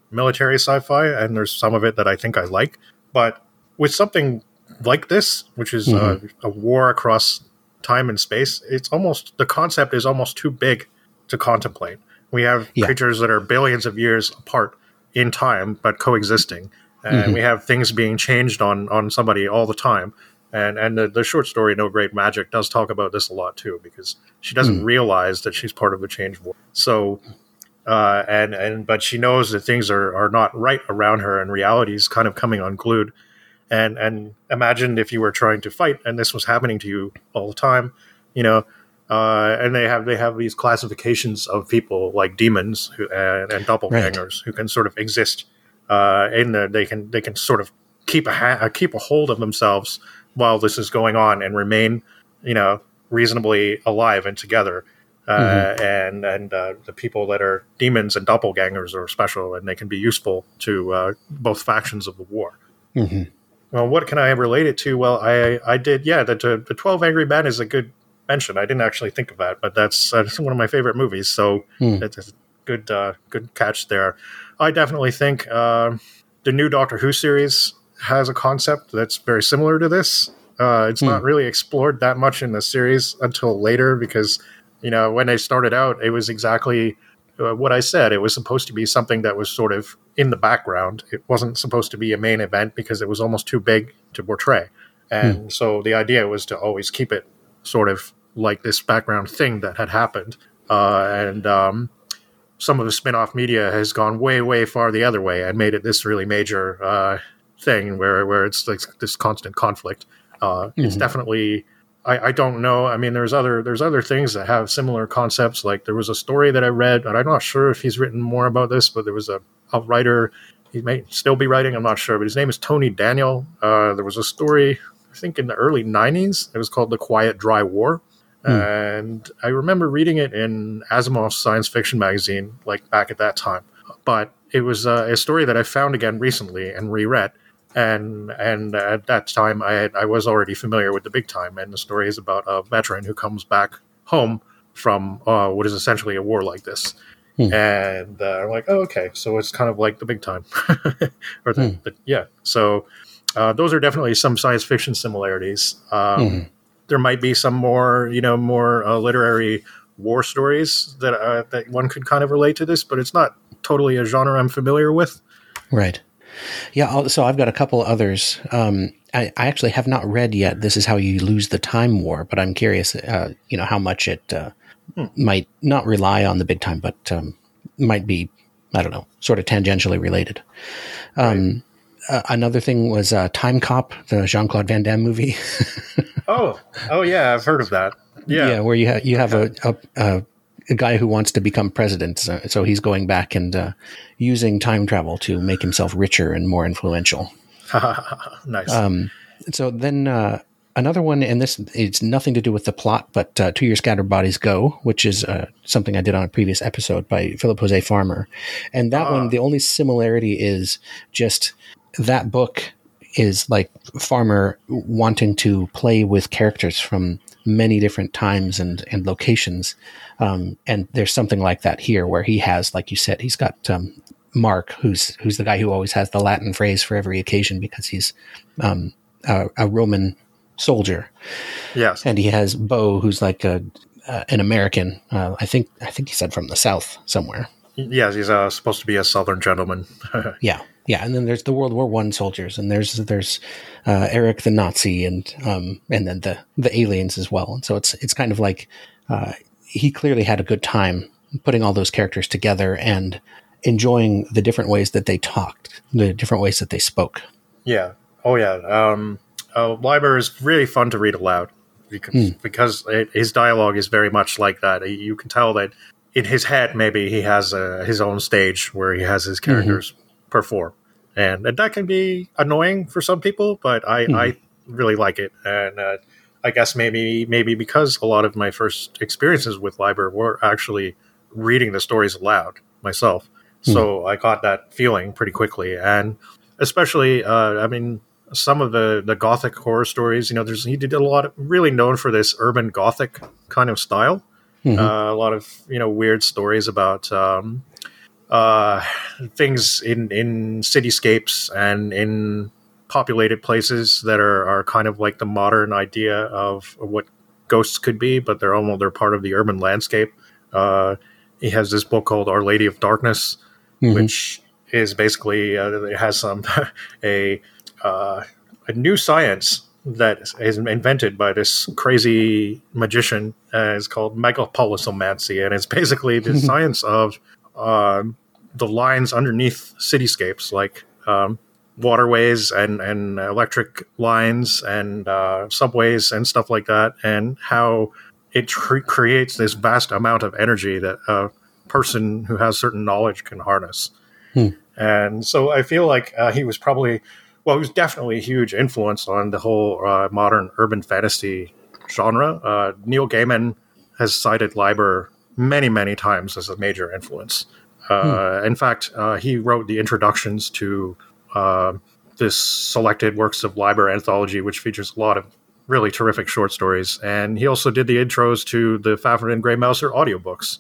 military sci-fi, and there's some of it that I think I like. But with something like this, which is mm-hmm. uh, a war across time and space, it's almost the concept is almost too big to contemplate. We have yeah. creatures that are billions of years apart in time, but coexisting, and mm-hmm. we have things being changed on on somebody all the time. And and the, the short story No Great Magic does talk about this a lot too, because she doesn't mm. realize that she's part of the change war. So, uh, and and but she knows that things are, are not right around her, and reality is kind of coming unglued. And and imagine if you were trying to fight, and this was happening to you all the time, you know. Uh, and they have they have these classifications of people like demons who, and, and doppelgangers right. who can sort of exist uh, in the they can they can sort of keep a ha- keep a hold of themselves while this is going on and remain, you know, reasonably alive and together. Uh, mm-hmm. And and uh, the people that are demons and doppelgangers are special, and they can be useful to uh, both factions of the war. Mm-hmm. Well, what can I relate it to? Well, I I did, yeah, the, the twelve Angry Men is a good mention. I didn't actually think of that, but that's, uh, that's one of my favorite movies, so mm. it's a good, uh, good catch there. I definitely think uh, the new Doctor Who series has a concept that's very similar to this. Uh, it's mm. not really explored that much in the series until later, because, you know, when they started out, it was exactly uh, what I said. It was supposed to be something that was sort of in the background. It wasn't supposed to be a main event because it was almost too big to portray. And mm. so the idea was to always keep it sort of like this background thing that had happened. Uh, and um, some of the spin-off media has gone way, way far the other way and made it this really major uh, thing where, where it's like this constant conflict. Uh, mm-hmm. It's definitely, I, I don't know. I mean, there's other there's other things that have similar concepts. Like there was a story that I read, and I'm not sure if he's written more about this, but there was a, a writer, he may still be writing, I'm not sure, but his name is Tony Daniel. Uh, there was a story, I think in the early nineties, it was called The Quiet Dry War. Hmm. And I remember reading it in Asimov's science fiction magazine, like back at that time. But it was uh, a story that I found again recently and reread. And and at that time, I had, I was already familiar with The Big Time. And the story is about a veteran who comes back home from uh, what is essentially a war like this. Hmm. And uh, I'm like, oh, okay, so it's kind of like The Big Time. or the, hmm. the, yeah, so uh, those are definitely some science fiction similarities. Um hmm. There might be some more, you know, more uh, literary war stories that uh, that one could kind of relate to this, but it's not totally a genre I'm familiar with. Right. Yeah. I'll, so I've got a couple others. Um, I, I actually have not read yet. This is How You Lose the Time War, but I'm curious, uh, you know, how much it uh, hmm. might not rely on The Big Time, but um, might be, I don't know, sort of tangentially related. Um, right. uh, another thing was uh, Time Cop, the Jean-Claude Van Damme movie. Oh, oh yeah, I've heard of that. Yeah, yeah, where you have you have a, a, a, a guy who wants to become president, so, so he's going back and uh, using time travel to make himself richer and more influential. Nice. Um, so then uh, another one, and this it's nothing to do with the plot, but uh, To Your Scattered Bodies Go, which is uh, something I did on a previous episode by Philip Jose Farmer, and that uh. one, the only similarity is just that book is like Farmer wanting to play with characters from many different times and, and locations. Um, and there's something like that here where he has, like you said, he's got um, Mark, who's who's the guy who always has the Latin phrase for every occasion because he's um, a, a Roman soldier. Yes. And he has Bo, who's like a, uh, an American. Uh, I think I think he said from the South somewhere. Yes, he's uh, supposed to be a Southern gentleman. Yeah. Yeah, and then there's the World War One soldiers, and there's there's uh, Eric the Nazi, and um, and then the the aliens as well. And so it's it's kind of like uh, he clearly had a good time putting all those characters together and enjoying the different ways that they talked, the different ways that they spoke. Yeah. Oh yeah. Um, uh, Liber is really fun to read aloud because, mm. because it, his dialogue is very much like that. You can tell that in his head, maybe he has uh, his own stage where he has his characters mm-hmm. perform. And, and that can be annoying for some people, but I, mm. I really like it. And uh, I guess maybe maybe because a lot of my first experiences with Liber were actually reading the stories aloud myself. Mm. So I got that feeling pretty quickly. And especially, uh, I mean, some of the, the Gothic horror stories, you know, there's he did a lot of, really known for this urban Gothic kind of style. Mm-hmm. Uh, a lot of, you know, weird stories about... Um, uh, things in, in cityscapes and in populated places that are, are kind of like the modern idea of what ghosts could be, but they're almost they're part of the urban landscape. Uh, he has this book called Our Lady of Darkness, mm-hmm. which is basically uh, it has some a uh, a new science that is invented by this crazy magician. Uh, it's called megalopolisomancy, and it's basically the science of uh, the lines underneath cityscapes, like um, waterways and, and electric lines and uh, subways and stuff like that, and how it tr- creates this vast amount of energy that a person who has certain knowledge can harness. Hmm. And so I feel like uh, he was probably, well, he was definitely a huge influence on the whole uh, modern urban fantasy genre. Uh, Neil Gaiman has cited Leiber many, many times as a major influence. Uh, hmm. In fact, uh, he wrote the introductions to uh, this selected works of Leiber anthology, which features a lot of really terrific short stories. And he also did the intros to the Fafhrd and Grey Mouser audiobooks.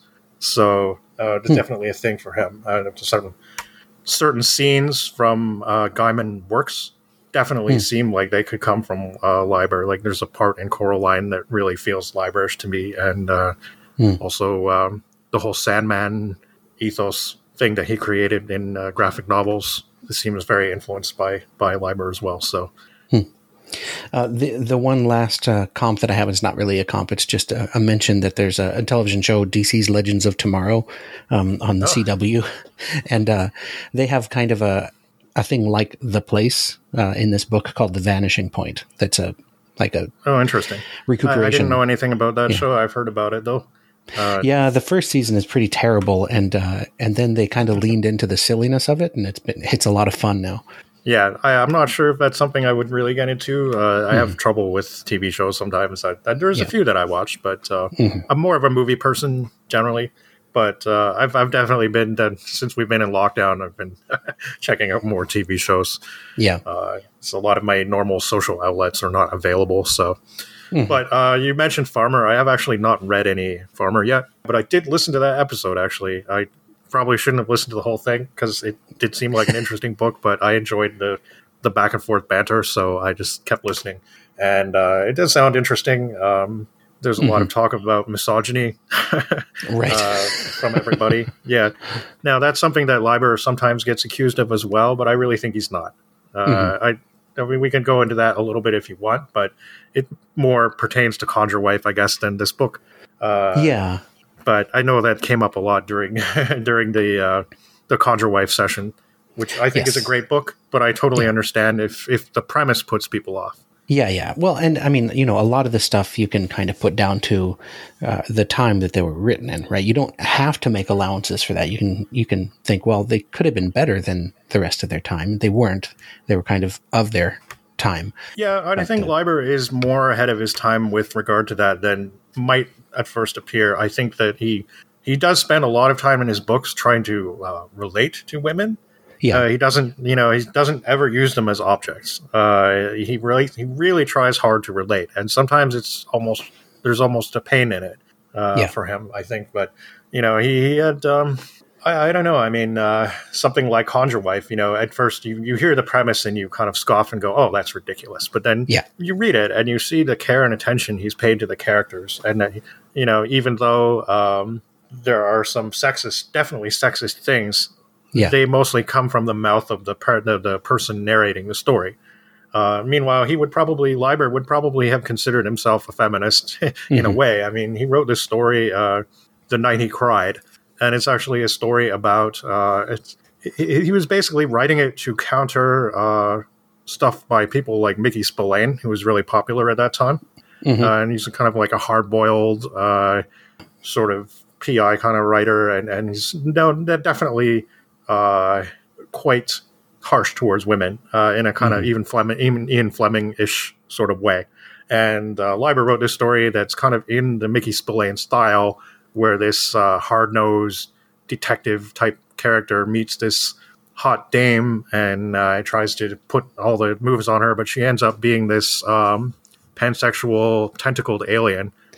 So uh, it's hmm. definitely a thing for him. Uh, certain, certain scenes from uh, Gaiman works definitely hmm. seem like they could come from uh, Leiber. Like there's a part in Coraline that really feels Leiberish to me. And uh, hmm. also um, the whole Sandman ethos thing that he created in uh, graphic novels seems very influenced by by Leiber as well. So, hmm. uh, the the one last uh, comp that I have is not really a comp; it's just a, a mention that there's a, a television show, D C's Legends of Tomorrow, um, on the oh. C W, and uh, they have kind of a a thing like The Place uh, in this book called The Vanishing Point. That's a like a oh interesting recuperation. I, I didn't know anything about that yeah. show. I've heard about it though. Uh, yeah, the first season is pretty terrible, and uh, and then they kind of leaned into the silliness of it, and it's been it's a lot of fun now. Yeah, I, I'm not sure if that's something I would really get into. Uh, I mm. have trouble with T V shows sometimes. I, I, there's yeah. a few that I watch, but uh, mm-hmm. I'm more of a movie person generally. But uh, I've I've definitely been done, since we've been in lockdown. I've been checking out more T V shows. Yeah, uh, so a lot of my normal social outlets are not available. So. Mm-hmm. But uh, you mentioned Farmer. I have actually not read any Farmer yet, but I did listen to that episode, actually. I probably shouldn't have listened to the whole thing because it did seem like an interesting book, but I enjoyed the, the back and forth banter, so I just kept listening. And uh, it does sound interesting. Um, there's a mm-hmm. lot of talk about misogyny right. uh, from everybody. Yeah. Now, that's something that Leiber sometimes gets accused of as well, but I really think he's not. Uh, mm-hmm. I I mean, we can go into that a little bit if you want, but it more pertains to Conjure Wife, I guess, than this book. Uh, yeah. But I know that came up a lot during during the uh, the Conjure Wife session, which I think yes. is a great book, but I totally yeah. understand if, if the premise puts people off. Yeah, yeah. Well, and I mean, you know, a lot of the stuff you can kind of put down to uh, the time that they were written in, right? You don't have to make allowances for that. You can you can think, well, they could have been better than the rest of their time. They weren't. They were kind of of their time. Yeah, I but, think uh, Leiber is more ahead of his time with regard to that than might at first appear. I think that he he does spend a lot of time in his books trying to uh, relate to women. Yeah, uh, he doesn't. You know, he doesn't ever use them as objects. Uh, he really, he really tries hard to relate, and sometimes it's almost there's almost a pain in it uh, yeah. for him, I think. But you know, he, he had. Um, I, I don't know. I mean, uh, something like Conjure Wife. You know, at first you, you hear the premise and you kind of scoff and go, "Oh, that's ridiculous." But then yeah. you read it and you see the care and attention he's paid to the characters, and that, you know, even though um, there are some sexist, definitely sexist things. Yeah. They mostly come from the mouth of the per- the, the person narrating the story. Uh, meanwhile, he would probably, Leiber would probably have considered himself a feminist in mm-hmm. a way. I mean, he wrote this story, uh, The Night He Cried, and it's actually a story about, uh, it's, he, he was basically writing it to counter uh, stuff by people like Mickey Spillane, who was really popular at that time. Mm-hmm. Uh, and he's kind of like a hard-boiled uh, sort of P I kind of writer, and, and he's no, definitely... Uh, quite harsh towards women uh, in a kind mm-hmm. of even Fleming, even Ian Fleming-ish sort of way. And uh, Leiber wrote this story that's kind of in the Mickey Spillane style, where this uh, hard-nosed detective-type character meets this hot dame and uh, tries to put all the moves on her, but she ends up being this um, pansexual, tentacled alien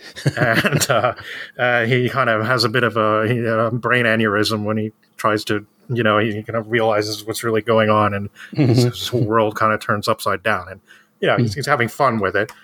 and uh, uh, he kind of has a bit of a, he, a brain aneurysm when he tries to, you know, he kind of realizes what's really going on, and mm-hmm. his, his whole world kind of turns upside down. And, you know, mm-hmm. he's, he's having fun with it.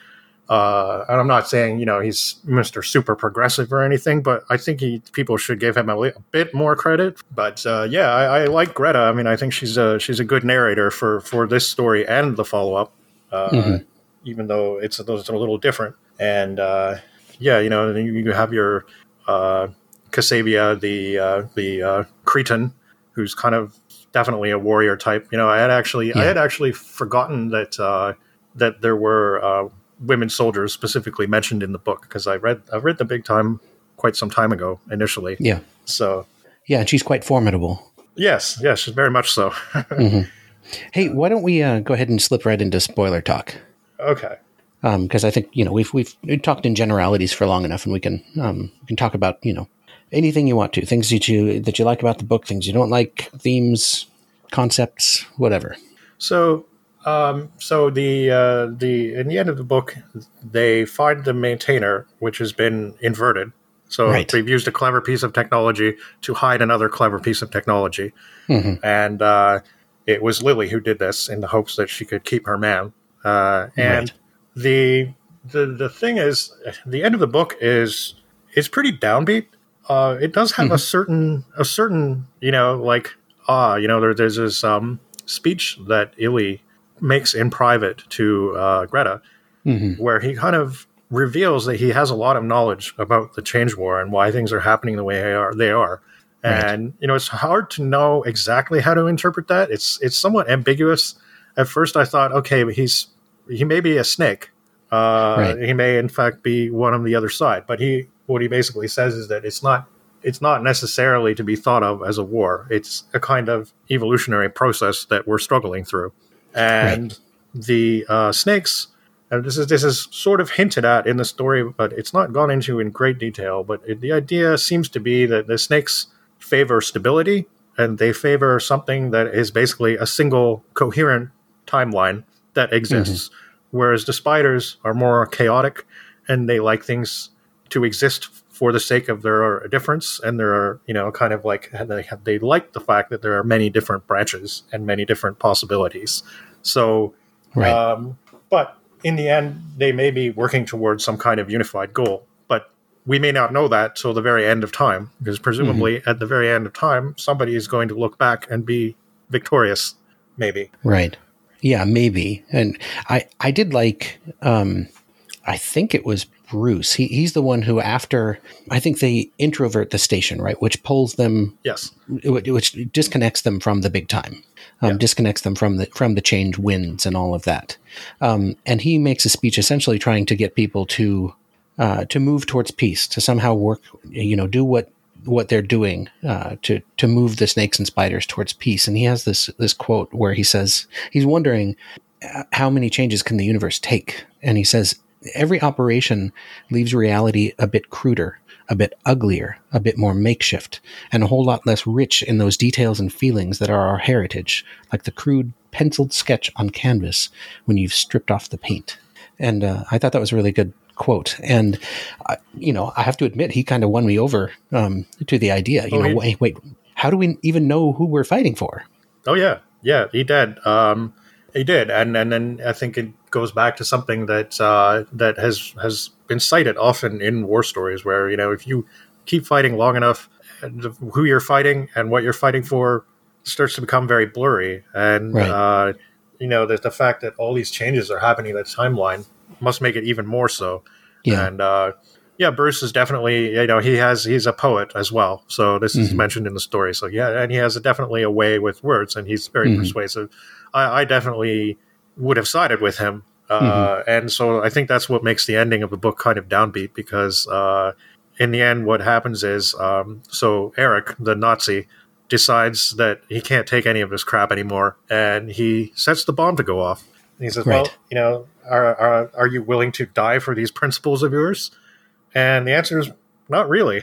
Uh, and I'm not saying, you know, he's Mister Super Progressive or anything, but I think he people should give him a, li- a bit more credit. But uh, yeah, I, I like Greta. I mean, I think she's a she's a good narrator for, for this story and the follow up, uh, mm-hmm. even though it's a, it's a little different. And uh, yeah, you know, you, you have your uh, Kasabian, the uh, the uh, Cretan, who's kind of definitely a warrior type. You know, I had actually yeah. I had actually forgotten that uh, that there were. Uh, women soldiers specifically mentioned in the book, because I read I read the Big Time quite some time ago initially. Yeah. So yeah, and she's quite formidable. Yes, yes, very much so. mm-hmm. Hey, why don't we uh, go ahead and slip right into spoiler talk? Okay. Because um, I think you know we've, we've we've talked in generalities for long enough, and we can um, we can talk about you know anything you want to, things that you that you like about the book, things you don't like, themes, concepts, whatever. So. Um, so the uh, the in the end of the book, they find the maintainer, which has been inverted. So right. they've used a clever piece of technology to hide another clever piece of technology, mm-hmm. and uh, it was Lily who did this in the hopes that she could keep her man. Uh, and right. the the the thing is, the end of the book is is pretty downbeat. Uh, it does have mm-hmm. a certain a certain you know like ah you know there, there's this um, speech that Illy makes in private to uh, Greta, mm-hmm. where he kind of reveals that he has a lot of knowledge about the Change War and why things are happening the way they are. They are, right. And you know, it's hard to know exactly how to interpret that. It's it's somewhat ambiguous. At first, I thought, okay, he's he may be a snake. Uh, right. He may, in fact, be one on the other side. But he what he basically says is that it's not it's not necessarily to be thought of as a war. It's a kind of evolutionary process that we're struggling through. And right. the uh, snakes, and this is this is sort of hinted at in the story, but it's not gone into in great detail. But it, the idea seems to be that the snakes favor stability, and they favor something that is basically a single coherent timeline that exists, mm-hmm. whereas the spiders are more chaotic, and they like things to exist for the sake of their difference, and there are, you know, kind of like they have, they like the fact that there are many different branches and many different possibilities. So, right. um, but in the end, they may be working towards some kind of unified goal, but we may not know that till the very end of time, because presumably mm-hmm. at the very end of time, somebody is going to look back and be victorious, maybe. Right. Yeah, maybe. And I, I did like, um, I think it was Bruce. He he's the one who, after I think they introvert the station, right, which pulls them, yes, which disconnects them from the Big Time, um, yeah. disconnects them from the from the change winds and all of that. Um, and he makes a speech essentially trying to get people to uh, to move towards peace, to somehow work, you know, do what what they're doing uh, to to move the snakes and spiders towards peace. And he has this this quote where he says he's wondering how many changes can the universe take, and he says, every operation leaves reality a bit cruder, a bit uglier, a bit more makeshift, and a whole lot less rich in those details and feelings that are our heritage, like the crude penciled sketch on canvas when you've stripped off the paint. And uh, I thought that was a really good quote. And, uh, you know, I have to admit, he kind of won me over um, to the idea. You oh, know, he, wait, wait, how do we even know who we're fighting for? Oh, yeah. Yeah, he did. Um, he did. And, and then I think it goes back to something that uh, that has has been cited often in war stories, where, you know, if you keep fighting long enough, who you're fighting and what you're fighting for starts to become very blurry. And, right. uh, you know, there's the fact that all these changes are happening in the timeline must make it even more so. Yeah. And, uh, yeah, Bruce is definitely, you know, he has, he's a poet as well. So this mm-hmm. is mentioned in the story. So, yeah, and he has a, definitely a way with words, and he's very mm-hmm. persuasive. I, I definitely would have sided with him. Uh, mm-hmm. And so I think that's what makes the ending of the book kind of downbeat, because uh, in the end, what happens is, um, so Eric, the Nazi, decides that he can't take any of this crap anymore, and he sets the bomb to go off. And he says, right. well, you know, are, are, are you willing to die for these principles of yours? And the answer is not really.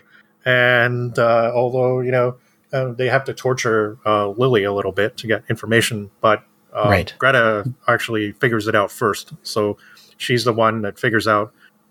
And uh, although, you know, uh, they have to torture uh, Lily a little bit to get information, but uh, right. Greta actually figures it out first. So she's the one that figures out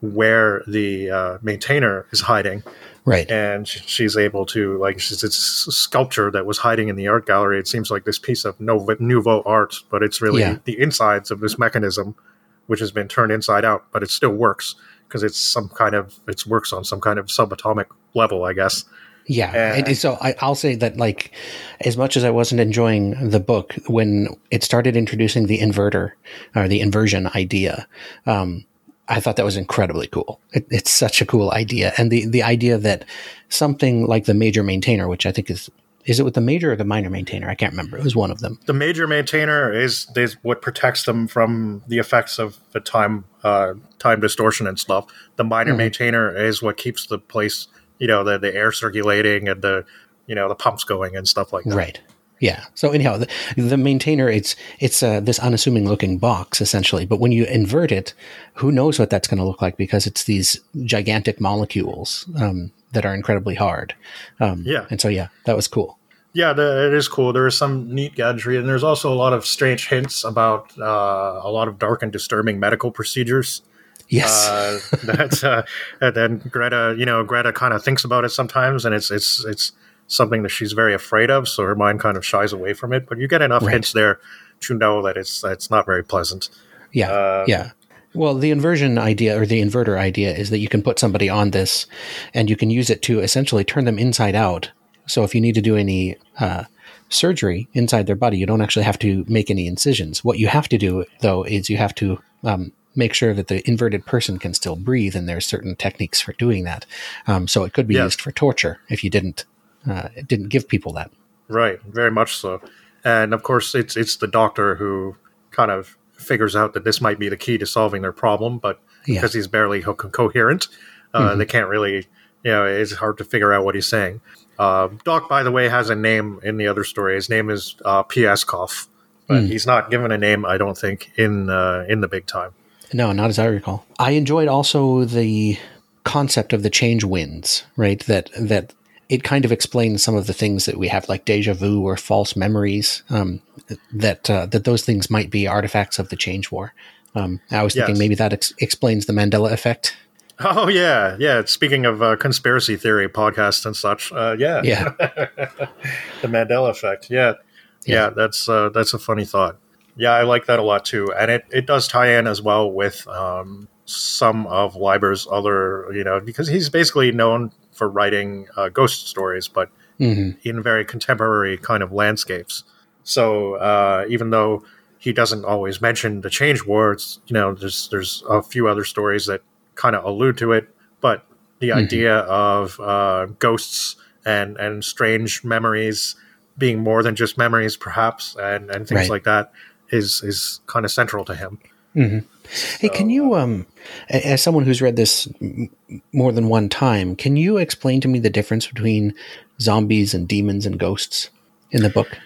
where the uh, maintainer is hiding. Right. And she's able to, like, she's, it's a sculpture that was hiding in the art gallery. It seems like this piece of Nouveau, nouveau art, but it's really Yeah. the insides of this mechanism, which has been turned inside out, but it still works because it's some kind of, it works on some kind of subatomic level, I guess. Yeah. And, And so I, I'll say that, like, as much as I wasn't enjoying the book, when it started introducing the inverter or the inversion idea, um, I thought that was incredibly cool. It, it's such a cool idea. And the, the idea that something like the major maintainer, which I think is, is it with the major or the minor maintainer? I can't remember. It was one of them. The major maintainer is, is what protects them from the effects of the time, uh, time distortion and stuff. The minor mm-hmm. maintainer is what keeps the place, you know, the, the air circulating and the, you know, the pumps going and stuff like that. Right. Yeah. So anyhow, the, the maintainer, it's it's uh, this unassuming looking box essentially, but when you invert it, who knows what that's going to look like because it's these gigantic molecules um, that are incredibly hard. Um, yeah. And so yeah, that was cool. Yeah, the, it is cool. There is some neat gadgetry, and there's also a lot of strange hints about uh, a lot of dark and disturbing medical procedures. Yes. uh, that's uh, and then Greta, you know, Greta kind of thinks about it sometimes, and it's it's it's. something that she's very afraid of, so her mind kind of shies away from it. But you get enough right. hints there to know that it's it's not very pleasant. Yeah, uh, yeah. Well, the inversion idea or the inverter idea is that you can put somebody on this, and you can use it to essentially turn them inside out. So if you need to do any uh, surgery inside their body, you don't actually have to make any incisions. What you have to do, though, is you have to um, make sure that the inverted person can still breathe, and there's certain techniques for doing that. Um, so it could be yeah. used for torture if you didn't. Uh, it didn't give people that. Right, very much so. And of course, it's it's the doctor who kind of figures out that this might be the key to solving their problem, but yeah. because he's barely co- coherent, uh, mm-hmm. they can't really, you know, it's hard to figure out what he's saying. Uh, Doc, by the way, has a name in the other story. His name is uh, Piaskov, but mm. he's not given a name, I don't think, in uh, in the big time. No, not as I recall. I enjoyed also the concept of the change winds, right? That that. It kind of explains some of the things that we have, like deja vu or false memories, um, that uh, that those things might be artifacts of the Change War. Um, I was thinking yes. maybe that ex- explains the Mandela effect. Oh, yeah. Yeah. Speaking of uh, conspiracy theory podcasts and such, uh, yeah. Yeah. The Mandela effect. Yeah. Yeah, yeah that's uh, that's a funny thought. Yeah, I like that a lot, too. And it, it does tie in as well with um, some of Leiber's other, you know, because he's basically known for writing uh, ghost stories, but mm-hmm. in very contemporary kind of landscapes. So uh, even though he doesn't always mention the Change War, it's, you know, there's there's a few other stories that kind of allude to it. But the mm-hmm. idea of uh, ghosts and and strange memories being more than just memories, perhaps, and, and things right. like that is is kind of central to him. Mm-hmm. Hey, can you, um, as someone who's read this m- more than one time, can you explain to me the difference between zombies and demons and ghosts in the book?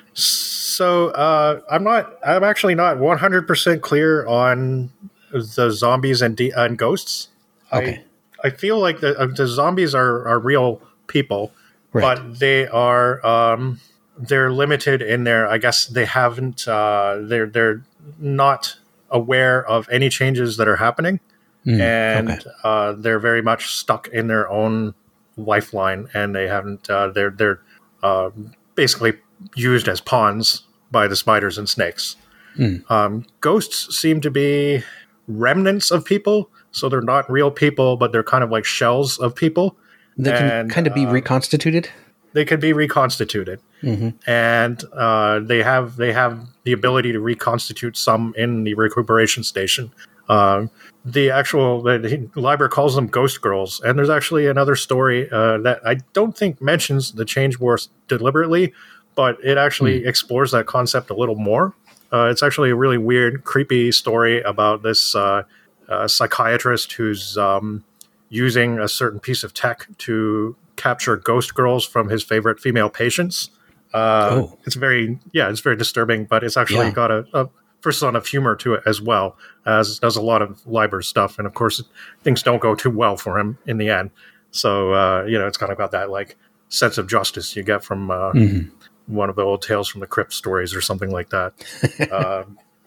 So uh, I'm not, I'm actually not one hundred percent clear on the zombies and de- and ghosts. Okay. I, I feel like the, uh, the zombies are, are real people, right. but they are, um, they're limited in their, I guess they haven't, uh, they're, they're not aware of any changes that are happening, mm, and okay. uh, they're very much stuck in their own lifeline, and they haven't. Uh, they're they're uh, basically used as pawns by the spiders and snakes. Mm. Um, ghosts seem to be remnants of people, so they're not real people, but they're kind of like shells of people. They can and, kind of be uh, reconstituted. They can be reconstituted, mm-hmm. and uh, they have they have the ability to reconstitute some in the recuperation station. Uh, the actual the, Leiber calls them ghost girls, and there's actually another story uh, that I don't think mentions the Change War deliberately, but it actually mm. explores that concept a little more. Uh, it's actually a really weird, creepy story about this uh, uh, psychiatrist who's um, using a certain piece of tech to capture ghost girls from his favorite female patients. Uh, oh. It's very, yeah, it's very disturbing, but it's actually yeah. got a, a frisson of humor to it as well, as does a lot of Leiber stuff. And of course, things don't go too well for him in the end. So, uh, you know, it's kind of got that like sense of justice you get from uh, mm-hmm. one of the old Tales from the Crypt stories or something like that. uh,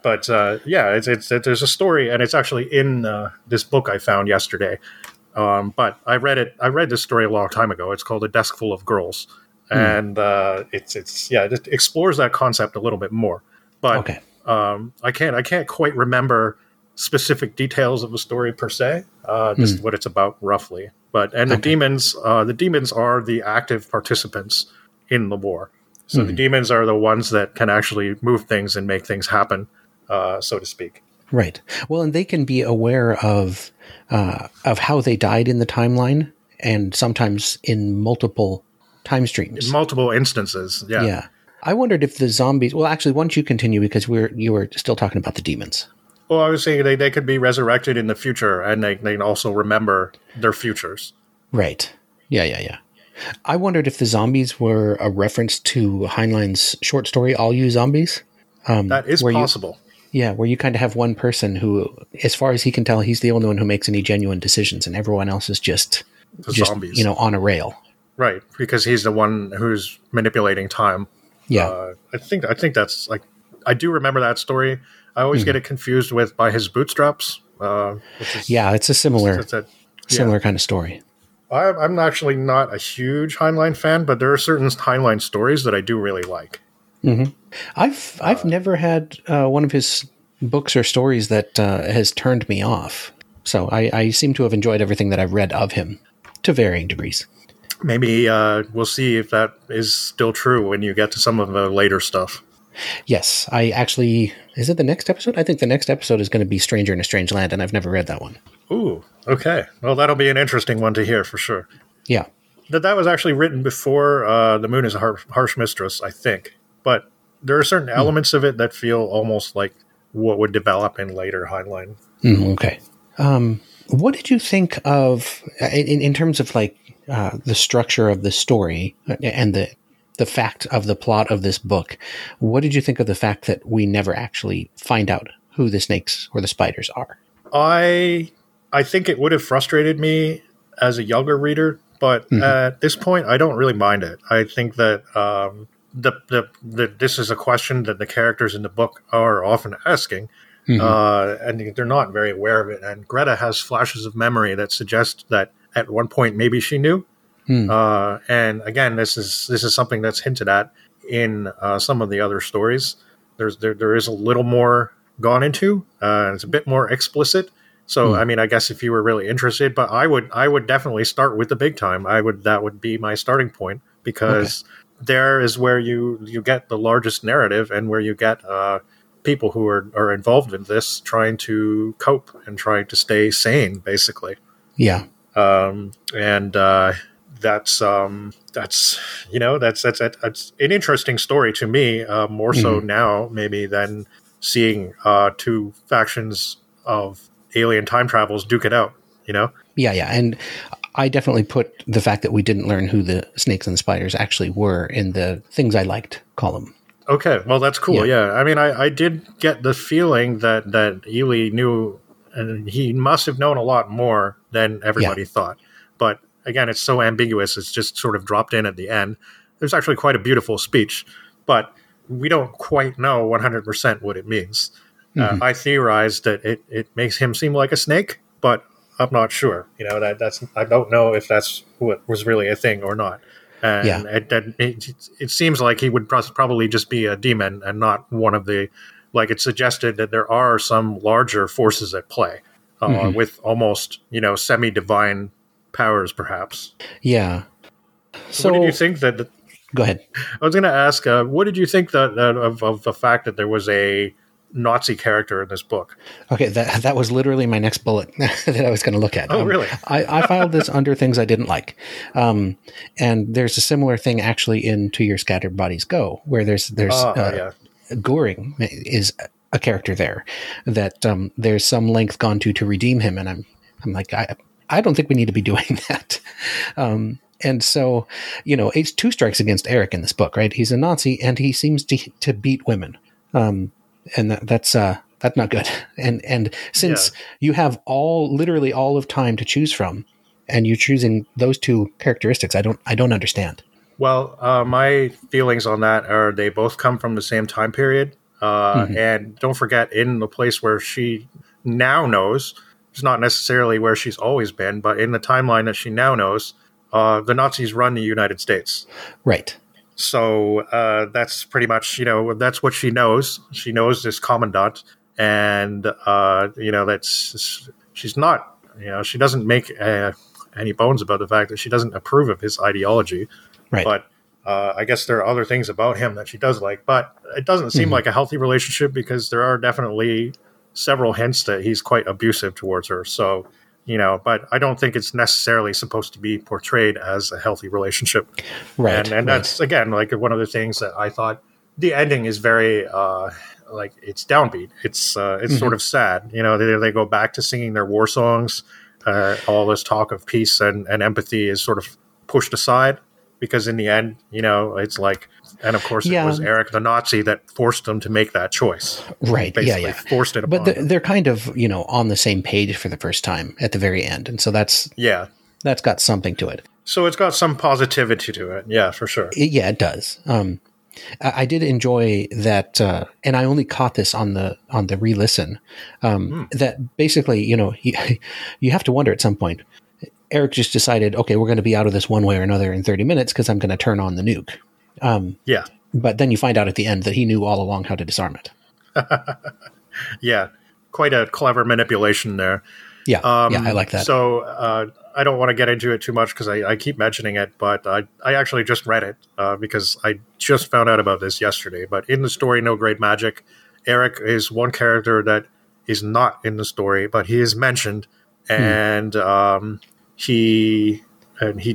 But uh, yeah, it's, it's it, there's a story, and it's actually in uh, this book I found yesterday. Um, but I read it. I read this story a long time ago. It's called A Desk Full of Girls, and uh, it's it's yeah, it explores that concept a little bit more. But Okay. um, I can't I can't quite remember specific details of the story per se. Uh, just what it's about roughly. But and the Okay. demons, uh, the demons are the active participants in the war. So the demons are the ones that can actually move things and make things happen, uh, so to speak. Right. Well, and they can be aware of uh, of how they died in the timeline, and sometimes in multiple time streams. In multiple instances, yeah. Yeah. I wondered if the zombies. Well, actually, why don't you continue, because we're you were still talking about the demons. Well, I was saying they, they could be resurrected in the future, and they, they can also remember their futures. Right. Yeah, yeah, yeah. I wondered if the zombies were a reference to Heinlein's short story, All You Zombies. Um, That is where you- possible. Yeah, where you kind of have one person who, as far as he can tell, he's the only one who makes any genuine decisions, and everyone else is just, The just zombies. you know, on a rail. Right, because he's the one who's manipulating time. Yeah. Uh, I think I think that's like I do remember that story. I always Hmm. get it confused with By His Bootstraps. Uh, which is, Yeah, it's a similar, it's a, similar kind of story. I, I'm actually not a huge Heinlein fan, but there are certain Heinlein stories that I do really like. I've I've never had uh, one of his books or stories that uh, has turned me off. So I, I seem to have enjoyed everything that I've read of him, to varying degrees. Maybe uh, we'll see if that is still true when you get to some of the later stuff. Yes, I actually, is it the next episode? I think the next episode is going to be Stranger in a Strange Land, and I've never read that one. Ooh, okay. Well, that'll be an interesting one to hear for sure. Yeah. That that was actually written before uh, The Moon is a Har- Harsh Mistress, I think. But there are certain elements of it that feel almost like what would develop in later Heinlein. Mm, okay. Um, what did you think of, in, in terms of like uh, the structure of the story and the the fact of the plot of this book? What did you think of the fact that we never actually find out who the snakes or the spiders are? I I think it would have frustrated me as a younger reader, but Mhm. at this point, I don't really mind it. I think that um, the, the the this is a question that the characters in the book are often asking, Mhm. uh, and they're not very aware of it. And Greta has flashes of memory that suggest that at one point maybe she knew. Hmm. Uh, and again, this is this is something that's hinted at in uh, some of the other stories. There's there there is a little more gone into. Uh, it's a bit more explicit. So Hmm. I mean, I guess if you were really interested, but I would I would definitely start with the big time. I would that would be my starting point, because there is where you you get the largest narrative and where you get uh, people who are are involved in this trying to cope and trying to stay sane, basically. Yeah. Um, and uh, that's um, that's you know that's that's that's an interesting story to me, uh, more so now maybe than seeing uh, two factions of alien time travels duke it out. You know, Yeah, yeah. And I definitely put the fact that we didn't learn who the snakes and spiders actually were in the things I liked column. okay, well that's cool. Yeah. Yeah, I mean, I, I did get the feeling that that Ely knew, and he must have known a lot more than everybody thought. But again, it's so ambiguous. It's just sort of dropped in at the end. There's actually quite a beautiful speech, but we don't quite know one hundred percent what it means. Uh, I theorized that it, it makes him seem like a snake, but I'm not sure. You know, that that's I don't know if that's what was really a thing or not. And Yeah. it, it, it, it seems like he would pros- probably just be a demon and not one of the, like it suggested that there are some larger forces at play uh, Mhm. with almost, you know, semi-divine powers, perhaps. Yeah. So what did you think that, go ahead. I was going to ask, uh, what did you think that, that of, of the fact that there was a Nazi character in this book? Okay, that that was literally my next bullet that I was going to look at. Oh, Um, really? I, I filed this under things I didn't like, um, and there's a similar thing actually in To Your Scattered Bodies Go, where there's there's Ah, uh, yeah. Goring is a character there that um, there's some length gone to to redeem him, and I'm I'm like I I don't think we need to be doing that. Um, and so, you know, it's two strikes against Eric in this book, right? He's a Nazi, and he seems to to beat women. Um, and that, that's uh, that's not good. And and since you have all literally all of time to choose from, and you're choosing those two characteristics, I don't I don't understand. Well, uh, my feelings on that are they both come from the same time period. Uh, Mhm. And don't forget, in the place where she now knows, it's not necessarily where she's always been, but in the timeline that she now knows, uh, the Nazis run the United States. Right. So uh, that's pretty much, you know, that's what she knows. She knows this commandant, and uh, you know, that's she's not, you know, she doesn't make uh, any bones about the fact that she doesn't approve of his ideology. Right. But uh, I guess there are other things about him that she does like. But it doesn't seem Mhm. like a healthy relationship, because there are definitely several hints that he's quite abusive towards her. So, you know, but I don't think it's necessarily supposed to be portrayed as a healthy relationship. Right. And and right. that's, again, like one of the things that I thought the ending is very uh, like it's downbeat. It's uh, it's Mhm. sort of sad. You know, they they go back to singing their war songs. Uh, all this talk of peace and, and empathy is sort of pushed aside, because in the end, you know, it's like, and of course, Yeah. it was Eric the Nazi that forced them to make that choice. Right. Yeah. Basically Yeah. forced it upon But they're, them. they're kind of, you know, on the same page for the first time at the very end. And so that's, Yeah. that's got something to it. So it's got some positivity to it. Yeah, for sure. It- yeah, it does. Um, I, I did enjoy that, uh, and I only caught this on the on the re-listen. Um, Hmm. That basically, you know, he, you have to wonder at some point. Eric just decided, okay, we're going to be out of this one way or another in thirty minutes because I'm going to turn on the nuke. Um, Yeah. but then you find out at the end that he knew all along how to disarm it. Yeah. Quite a clever manipulation there. Yeah, Um, yeah, I like that. So uh, I don't want to get into it too much, because I, I keep mentioning it, but I, I actually just read it uh, because I just found out about this yesterday. But in the story, No Great Magic, Eric is one character that is not in the story, but he is mentioned, and um, he and he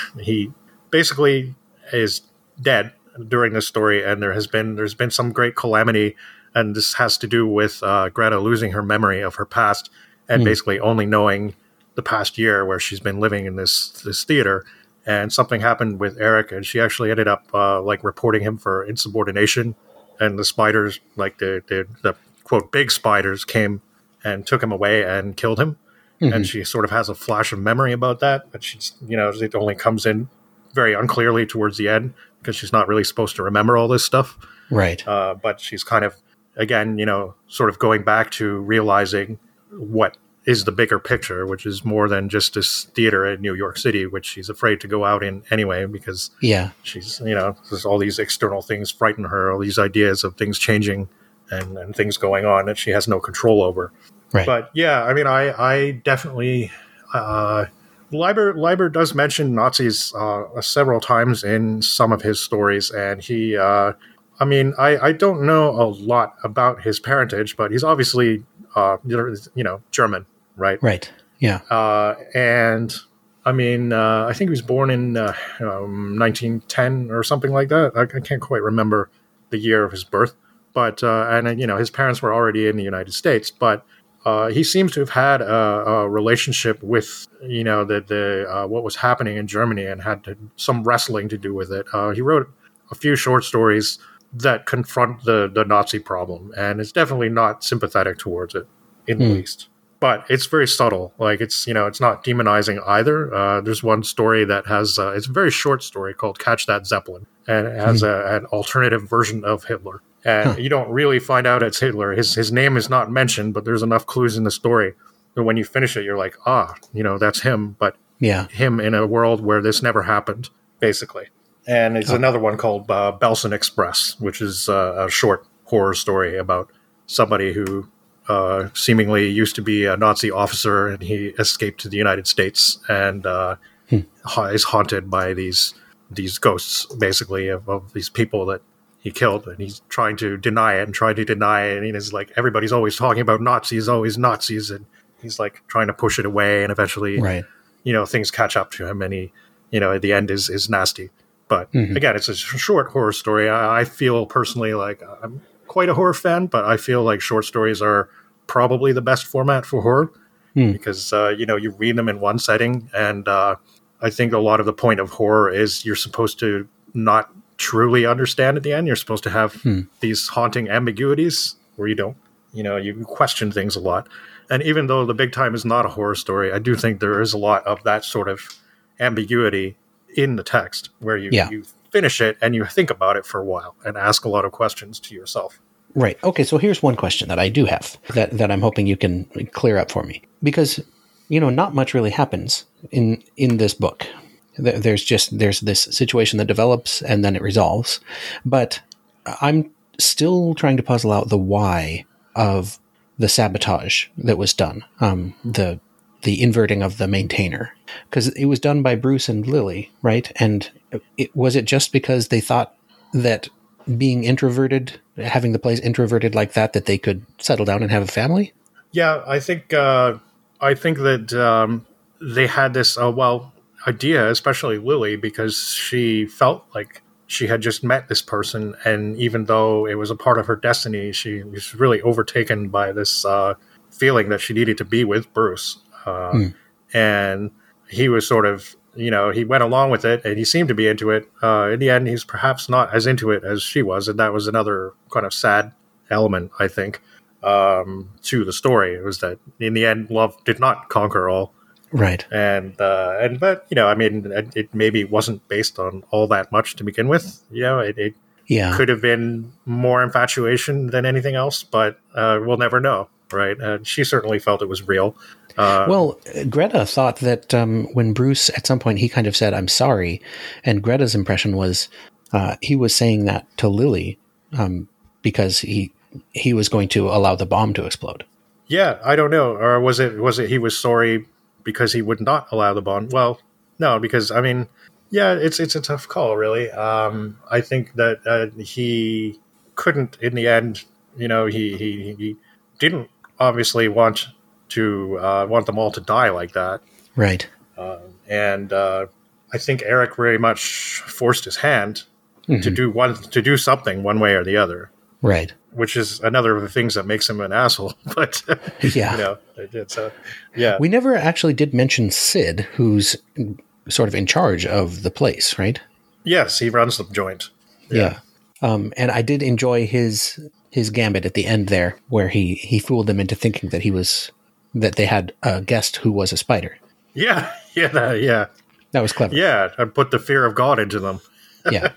he basically is dead during this story, and there has been there's been some great calamity, and this has to do with uh, Greta losing her memory of her past, and Hmm. basically only knowing the past year where she's been living in this this theater. And something happened with Eric, and she actually ended up uh, like reporting him for insubordination. And the spiders, like the, the the quote big spiders, came and took him away and killed him. Mhm. And she sort of has a flash of memory about that, but she's, you know, it only comes in very unclearly towards the end, because she's not really supposed to remember all this stuff. Right. Uh, but she's kind of, again, you know, sort of going back to realizing what is the bigger picture, which is more than just this theater in New York City, which she's afraid to go out in anyway, because Yeah. she's, you know, there's all these external things frighten her, all these ideas of things changing and, and things going on that she has no control over. Right. But yeah, I mean, I, I definitely, uh, Leiber, Leiber does mention Nazis uh, several times in some of his stories, and he, uh, I mean, I, I don't know a lot about his parentage, but he's obviously, uh, you know, German, right? Right. Yeah. Uh, and I mean, uh, I think he was born in uh, um, nineteen ten or something like that. I, I can't quite remember the year of his birth, but uh, and you know, his parents were already in the United States, but uh, he seems to have had a, a relationship with, you know, the the uh, what was happening in Germany, and had to, some wrestling to do with it. Uh, he wrote a few short stories that confront the the Nazi problem, and it's definitely not sympathetic towards it in the Hmm. least. But it's very subtle. Like, it's, you know, it's not demonizing either. Uh, there's one story that has uh, it's a very short story called "Catch That Zeppelin," and it has a, an alternative version of Hitler. And Huh. you don't really find out it's Hitler. His his name is not mentioned, but there's enough clues in the story that when you finish it, you're like, ah, you know, that's him. But Yeah. him in a world where this never happened, basically. And it's Oh. another one called uh, Belsen Express, which is uh, a short horror story about somebody who uh, seemingly used to be a Nazi officer, and he escaped to the United States, and uh, Hmm. ha- is haunted by these these ghosts, basically, of, of these people that he killed, and he's trying to deny it and trying to deny it, and he's like, everybody's always talking about Nazis, always Nazis, and he's like trying to push it away, and eventually, Right. you know, things catch up to him, and he, you know, at the end is is nasty. But Mhm. again, it's a sh- short horror story. I, I feel personally like I'm quite a horror fan, but I feel like short stories are probably the best format for horror, Hmm. because uh, you know, you read them in one setting, and uh, I think a lot of the point of horror is you're supposed to not truly understand at the end. You're supposed to have Hmm. these haunting ambiguities where you don't, you know, you question things a lot. And even though The Big Time is not a horror story, I do think there is a lot of that sort of ambiguity in the text, where you, Yeah. you finish it and you think about it for a while and ask a lot of questions to yourself. Right. Okay, so here's one question that I do have that, that I'm hoping you can clear up for me. Because, you know, not much really happens in in this book. There's just there's this situation that develops and then it resolves. But I'm still trying to puzzle out the why of the sabotage that was done. Um, the the inverting of the maintainer. Because it was done by Bruce and Lily, right? And it, was it just because they thought that being introverted, having the place introverted like that, that they could settle down and have a family? Yeah, I think uh, I think that um, they had this uh, well idea, especially Lily, because she felt like she had just met this person, and even though it was a part of her destiny, she was really overtaken by this uh, feeling that she needed to be with Bruce, uh, hmm. and he was sort of. You know, he went along with it and he seemed to be into it. Uh, in the end, he's perhaps not as into it as she was. And that was another kind of sad element, I think, um, to the story. It was that in the end, love did not conquer all. Right. And, uh, and, but, you know, I mean, it, it maybe wasn't based on all that much to begin with. You know, it, it yeah. could have been more infatuation than anything else, but uh, we'll never know. Right. Uh, she certainly felt it was real. Uh, well, Greta thought that um, when Bruce, at some point, he kind of said, "I'm sorry." And Greta's impression was uh, he was saying that to Lily um, because he he was going to allow the bomb to explode. Yeah, I don't know. Or was it was it he was sorry because he would not allow the bomb? Well, no, because, I mean, yeah, it's it's a tough call, really. Um, I think that uh, he couldn't, in the end, you know, he, he, he didn't obviously want to uh, want them all to die like that. Right. Uh, and uh, I think Eric very much forced his hand mm-hmm. to do one to do something one way or the other. Right. Which is another of the things that makes him an asshole. But yeah, you know, it's a yeah. We never actually did mention Sid, who's sort of in charge of the place, right? Yes, he runs the joint. Yeah. yeah. Um, and I did enjoy his his gambit at the end there, where he he fooled them into thinking that he was. That they had a guest who was a spider. Yeah, yeah, that, yeah. That was clever. Yeah, and put the fear of God into them. yeah.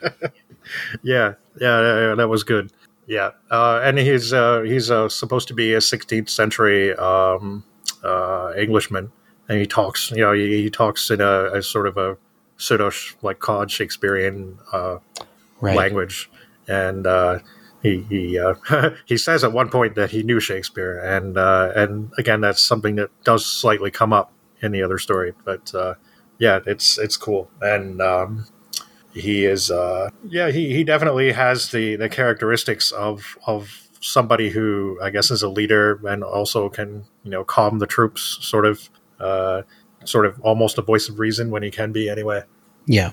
yeah, yeah, yeah, that was good. Yeah, uh, and he's uh, he's uh, supposed to be a sixteenth century um, uh, Englishman, and he talks, you know, he, he talks in a, a sort of a pseudo like cod Shakespearean uh, right. language, and. Uh, He he uh, he says at one point that he knew Shakespeare, and uh, and again that's something that does slightly come up in the other story. But uh, yeah, it's it's cool, and um, he is uh, yeah he, he definitely has the, the characteristics of of somebody who I guess is a leader and also can you know calm the troops, sort of uh, sort of almost a voice of reason when he can be anyway. Yeah,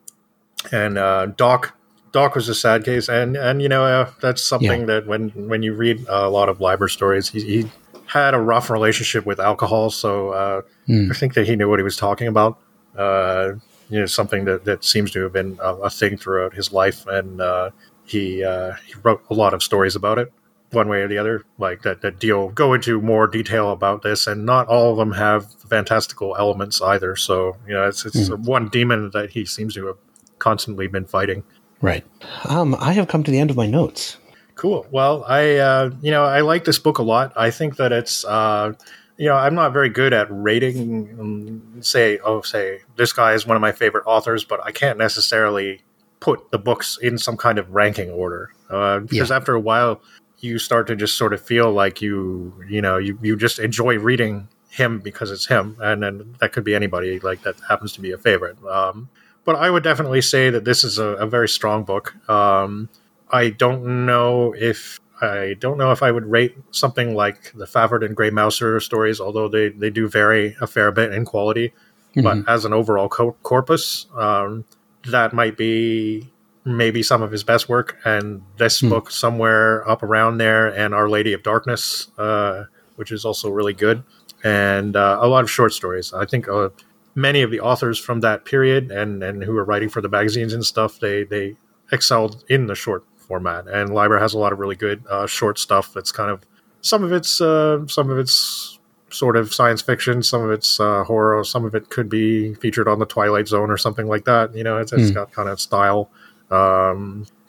and uh, Doc. Doc was a sad case, and and you know uh, that's something yeah. that when when you read a lot of Leiber stories, he, he had a rough relationship with alcohol, so uh, mm. I think that he knew what he was talking about. Uh, you know, something that, that seems to have been a, a thing throughout his life, and uh, he uh, he wrote a lot of stories about it, one way or the other, like that that deal go into more detail about this, and not all of them have fantastical elements either. So you know, it's it's mm. one demon that he seems to have constantly been fighting. Right. Um, I have come to the end of my notes. Cool. Well, I, uh, you know, I like this book a lot. I think that it's, uh, you know, I'm not very good at rating, um, say, oh, say, this guy is one of my favorite authors, but I can't necessarily put the books in some kind of ranking order. Uh, because yeah. after a while, you start to just sort of feel like you, you know, you, you just enjoy reading him because it's him. And then that could be anybody, like that happens to be a favorite. Um, But I would definitely say that this is a, a very strong book. Um, I don't know if I don't know if I would rate something like the Favard and Grey Mouser stories, although they, they do vary a fair bit in quality. Mm-hmm. But as an overall co- corpus, um, that might be maybe some of his best work. And this mm-hmm. book somewhere up around there, and Our Lady of Darkness, uh, which is also really good, and uh, a lot of short stories. I think. Uh, Many of the authors from that period and, and who were writing for the magazines and stuff, they, they excelled in the short format. And Leiber has a lot of really good uh, short stuff that's kind of, some of it's uh, some of it's sort of science fiction, some of it's uh, horror, some of it could be featured on the Twilight Zone or something like that. You know, it's, it's mm. got kind of style. Um,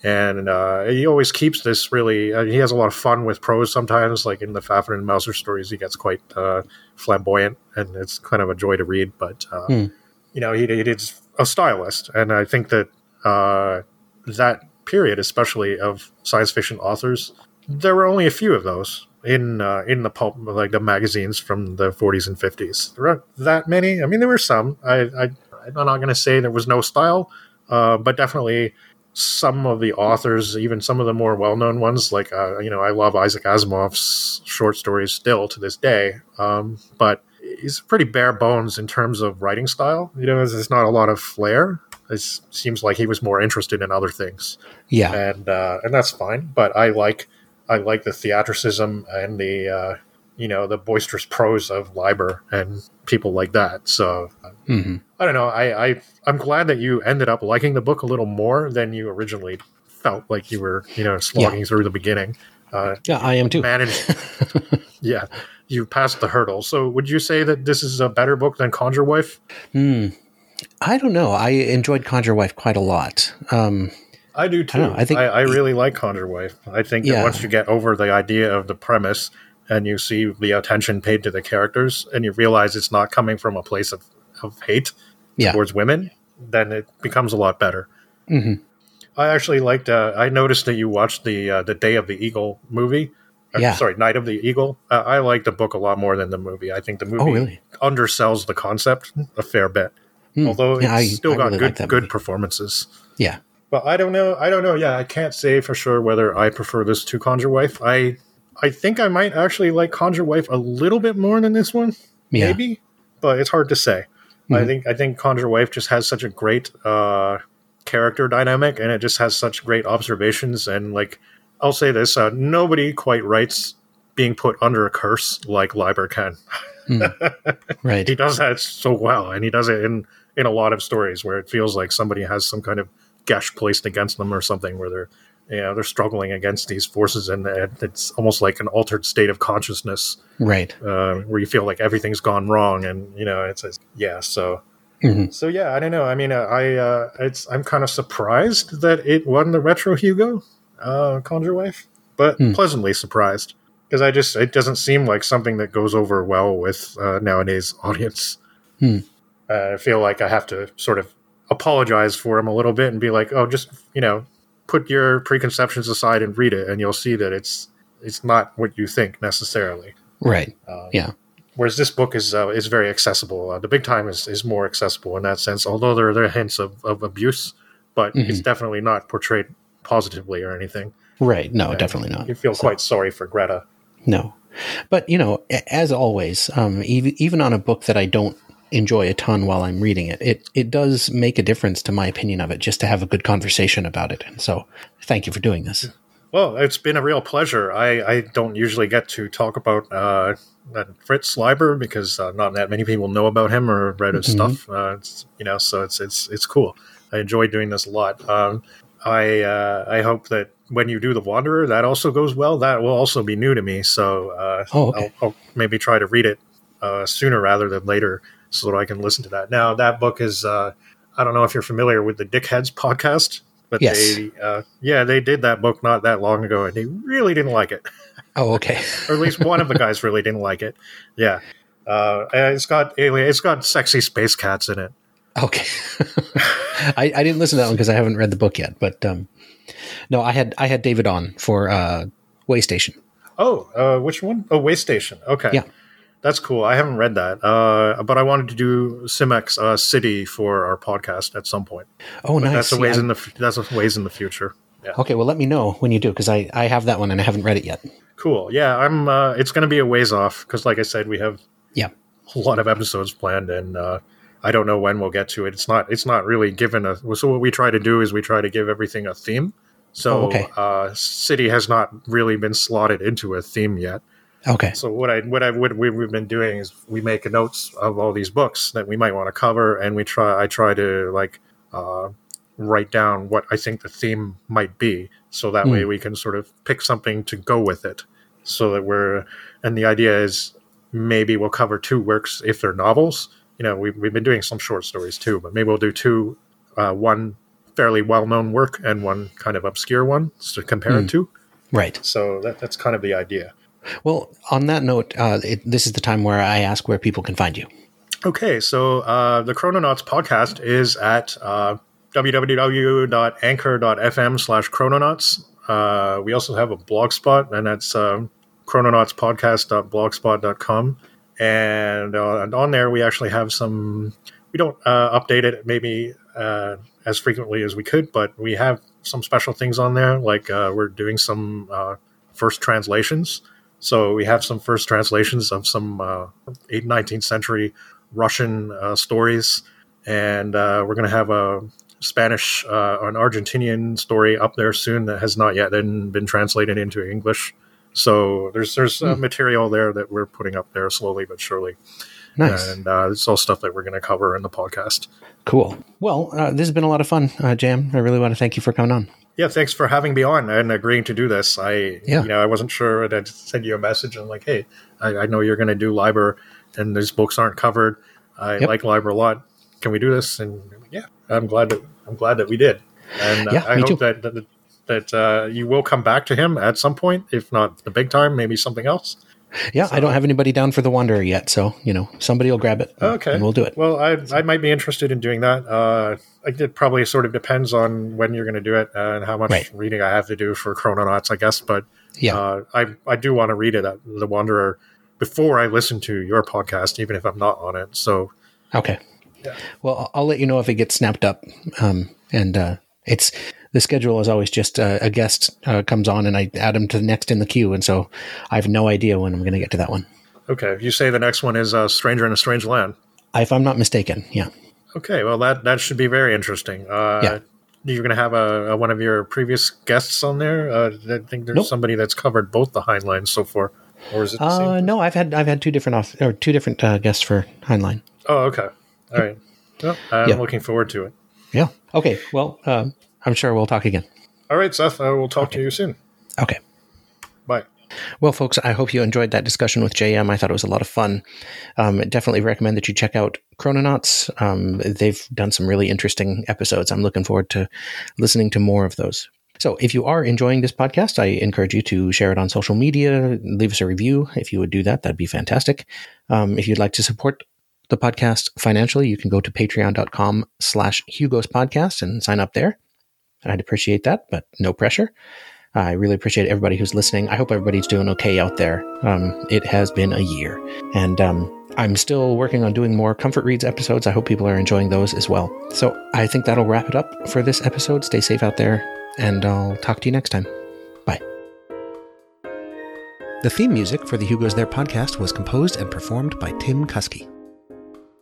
And uh, he always keeps this really, uh, he has a lot of fun with prose sometimes, like in the Fafnir and Mauser stories, he gets quite uh, flamboyant, and it's kind of a joy to read. But, uh, hmm. you know, he, he is a stylist, and I think that uh, that period, especially of science fiction authors, there were only a few of those in uh, in the pulp, like the magazines from the forties and fifties. There aren't that many. I mean, there were some. I, I, I'm not going to say there was no style, uh, but definitely some of the authors, even some of the more well-known ones, like, uh, you know, I love Isaac Asimov's short stories still to this day, um, but he's pretty bare bones in terms of writing style. You know, there's not a lot of flair. It seems like he was more interested in other things. Yeah. And uh, and that's fine, but I like I like the theatricism and the, uh, you know, the boisterous prose of Leiber and people like that. So, mm-hmm. I don't know. I, I, I'm glad that you ended up liking the book a little more than you originally felt like you were, you know, slogging yeah. through the beginning. Uh, yeah, I am too. Managed, yeah, you passed the hurdle. So would you say that this is a better book than Conjure Wife? Hmm. I don't know. I enjoyed Conjure Wife quite a lot. Um, I do too. I, know, I think I, I really like Conjure Wife. I think yeah. that once you get over the idea of the premise and you see the attention paid to the characters and you realize it's not coming from a place of, of hate yeah. towards women, then it becomes a lot better. Mm-hmm. I actually liked, uh, I noticed that you watched the uh, the Day of the Eagle movie. Yeah. Uh, sorry, Night of the Eagle. Uh, I like the book a lot more than the movie. I think the movie oh, really? undersells the concept a fair bit. Mm. Although yeah, it's I, still I got really good like good performances. Yeah. But I don't know. I don't know. Yeah, I can't say for sure whether I prefer this to Conjure Wife. I I think I might actually like Conjure Wife a little bit more than this one. Yeah. Maybe. But it's hard to say. Mm-hmm. I think I think Conjure Wife just has such a great uh, character dynamic, and it just has such great observations. And like, I'll say this: uh, nobody quite writes being put under a curse like Leiber can. Mm. Right. He does that so well, and he does it in in a lot of stories where it feels like somebody has some kind of gesh placed against them or something, where they're you know, they're struggling against these forces, and it's almost like an altered state of consciousness, right? Uh, where you feel like everything's gone wrong, and you know, it's, it's yeah. So, mm-hmm. so yeah, I don't know. I mean, uh, I uh, it's I'm kind of surprised that it won the Retro Hugo, uh, Conjure Wife, but mm. pleasantly surprised because I just it doesn't seem like something that goes over well with uh, nowadays audience. Mm. Uh, I feel like I have to sort of apologize for him a little bit and be like, oh, just you know. put your preconceptions aside and read it, and you'll see that it's it's not what you think necessarily. Right. Um, yeah. Whereas this book is uh, is very accessible. Uh, the Big Time is, is more accessible in that sense, although there are, there are hints of, of abuse, but mm-hmm. it's definitely not portrayed positively or anything. Right. No, and definitely not. You feel so, quite sorry for Greta. No. But, you know, as always, um, even, even on a book that I don't enjoy a ton while I'm reading it, it it does make a difference to my opinion of it just to have a good conversation about it. And so thank you for doing this. Well, it's been a real pleasure. I, I don't usually get to talk about uh, Fritz Leiber because uh, not that many people know about him or read his mm-hmm. stuff. Uh, it's, you know, so it's it's it's cool. I enjoy doing this a lot. Um, I uh, I hope that when you do The Wanderer, that also goes well. That will also be new to me. So uh, oh, okay. I'll, I'll maybe try to read it uh, sooner rather than later, so that I can listen to that. Now, that book is, uh, I don't know if you're familiar with the Dickheads podcast, but yes. they, uh, yeah, they did that book not that long ago, and they really didn't like it. Oh, okay. Or at least one of the guys really didn't like it. Yeah. Uh, it's got alien, it's got sexy space cats in it. Okay. I, I didn't listen to that one because I haven't read the book yet, but um, no, I had I had David on for uh, Waystation. Oh, uh, which one? Oh, Waystation. Okay. Yeah. That's cool. I haven't read that, uh, but I wanted to do Simex uh, City for our podcast at some point. Oh, but nice. That's a ways yeah. in the that's a ways in the future. Yeah. Okay, well, let me know when you do because I, I have that one and I haven't read it yet. Cool. Yeah, I'm. Uh, it's going to be a ways off because, like I said, we have yeah a lot of episodes planned, and uh, I don't know when we'll get to it. It's not. It's not really given a. So what we try to do is we try to give everything a theme. So oh, okay. uh, City has not really been slotted into a theme yet. Okay. So what I what I what we've been doing is we make notes of all these books that we might want to cover, and we try. I try to like uh, write down what I think the theme might be, so that mm. way we can sort of pick something to go with it. So that we're and the idea is maybe we'll cover two works if they're novels. You know, we've we've been doing some short stories too, but maybe we'll do two, uh, one fairly well-known work and one kind of obscure one to compare mm. it to. Right. So that, that's kind of the idea. Well, on that note, uh, it, this is the time where I ask where people can find you. Okay, so uh, the Chrononauts podcast is at uh, www.anchor.fm slash chrononauts. Uh, we also have a blogspot, and that's uh, chrononautspodcast dot blogspot dot com. And, uh, and on there, we actually have some, we don't uh, update it maybe uh, as frequently as we could, but we have some special things on there, like uh, we're doing some uh, first translations. So we have some first translations of some uh, eighth, nineteenth century Russian uh, stories, and uh, we're going to have a Spanish, uh, an Argentinian story up there soon that has not yet been, been translated into English. So there's there's uh, mm. material there that we're putting up there slowly but surely. Nice. And uh, it's all stuff that we're going to cover in the podcast. Cool. Well, uh, this has been a lot of fun, uh, J M. I really want to thank you for coming on. Yeah, thanks for having me on and agreeing to do this. I, yeah. you know, I wasn't sure. I'd send you a message and like, hey, I, I know you're going to do Liber, and these books aren't covered. I yep. like Liber a lot. Can we do this? And yeah, I'm glad that I'm glad that we did. And uh, yeah, I me hope too. that that, that uh, you will come back to him at some point, if not the big time, maybe something else. Yeah, so, I don't have anybody down for the Wanderer yet, so you know somebody will grab it. Okay, and we'll do it. Well, I I might be interested in doing that. Uh, it probably sort of depends on when you're going to do it and how much right. reading I have to do for Chrononauts, I guess. But yeah, uh, I I do want to read it, The Wanderer, before I listen to your podcast, even if I'm not on it. So okay, yeah. Well, I'll let you know if it gets snapped up. Um, and uh, it's the schedule is always just uh, a guest uh, comes on and I add them to the next in the queue, and so I have no idea when I'm going to get to that one. Okay, you say the next one is uh, Stranger in a Strange Land. If I'm not mistaken, yeah. Okay, well, that, that should be very interesting. Uh, yeah. You're going to have a, a one of your previous guests on there? Uh, I think there's nope. somebody that's covered both the Heinleins so far. Or is it the uh, same? No, I've had I've had two different off or two different uh, guests for Heinlein. Oh, okay. All right. Well, I'm yeah. looking forward to it. Yeah. Okay. Well, uh, I'm sure we'll talk again. All right, Seth. I will talk okay. to you soon. Okay. Bye. Well, folks, I hope you enjoyed that discussion with J M. I thought it was a lot of fun. Um, definitely recommend that you check out Chrononauts. Um, they've done some really interesting episodes. I'm looking forward to listening to more of those. So if you are enjoying this podcast, I encourage you to share it on social media, leave us a review. If you would do that, that'd be fantastic. Um, if you'd like to support the podcast financially, you can go to patreon.com slash Hugo's podcast and sign up there. I'd appreciate that, but no pressure. I really appreciate everybody who's listening. I hope everybody's doing okay out there. Um, it has been a year, and um, I'm still working on doing more Comfort Reads episodes. I hope people are enjoying those as well. So I think that'll wrap it up for this episode. Stay safe out there, and I'll talk to you next time. Bye. The theme music for the Hugo's There podcast was composed and performed by Tim Kuski.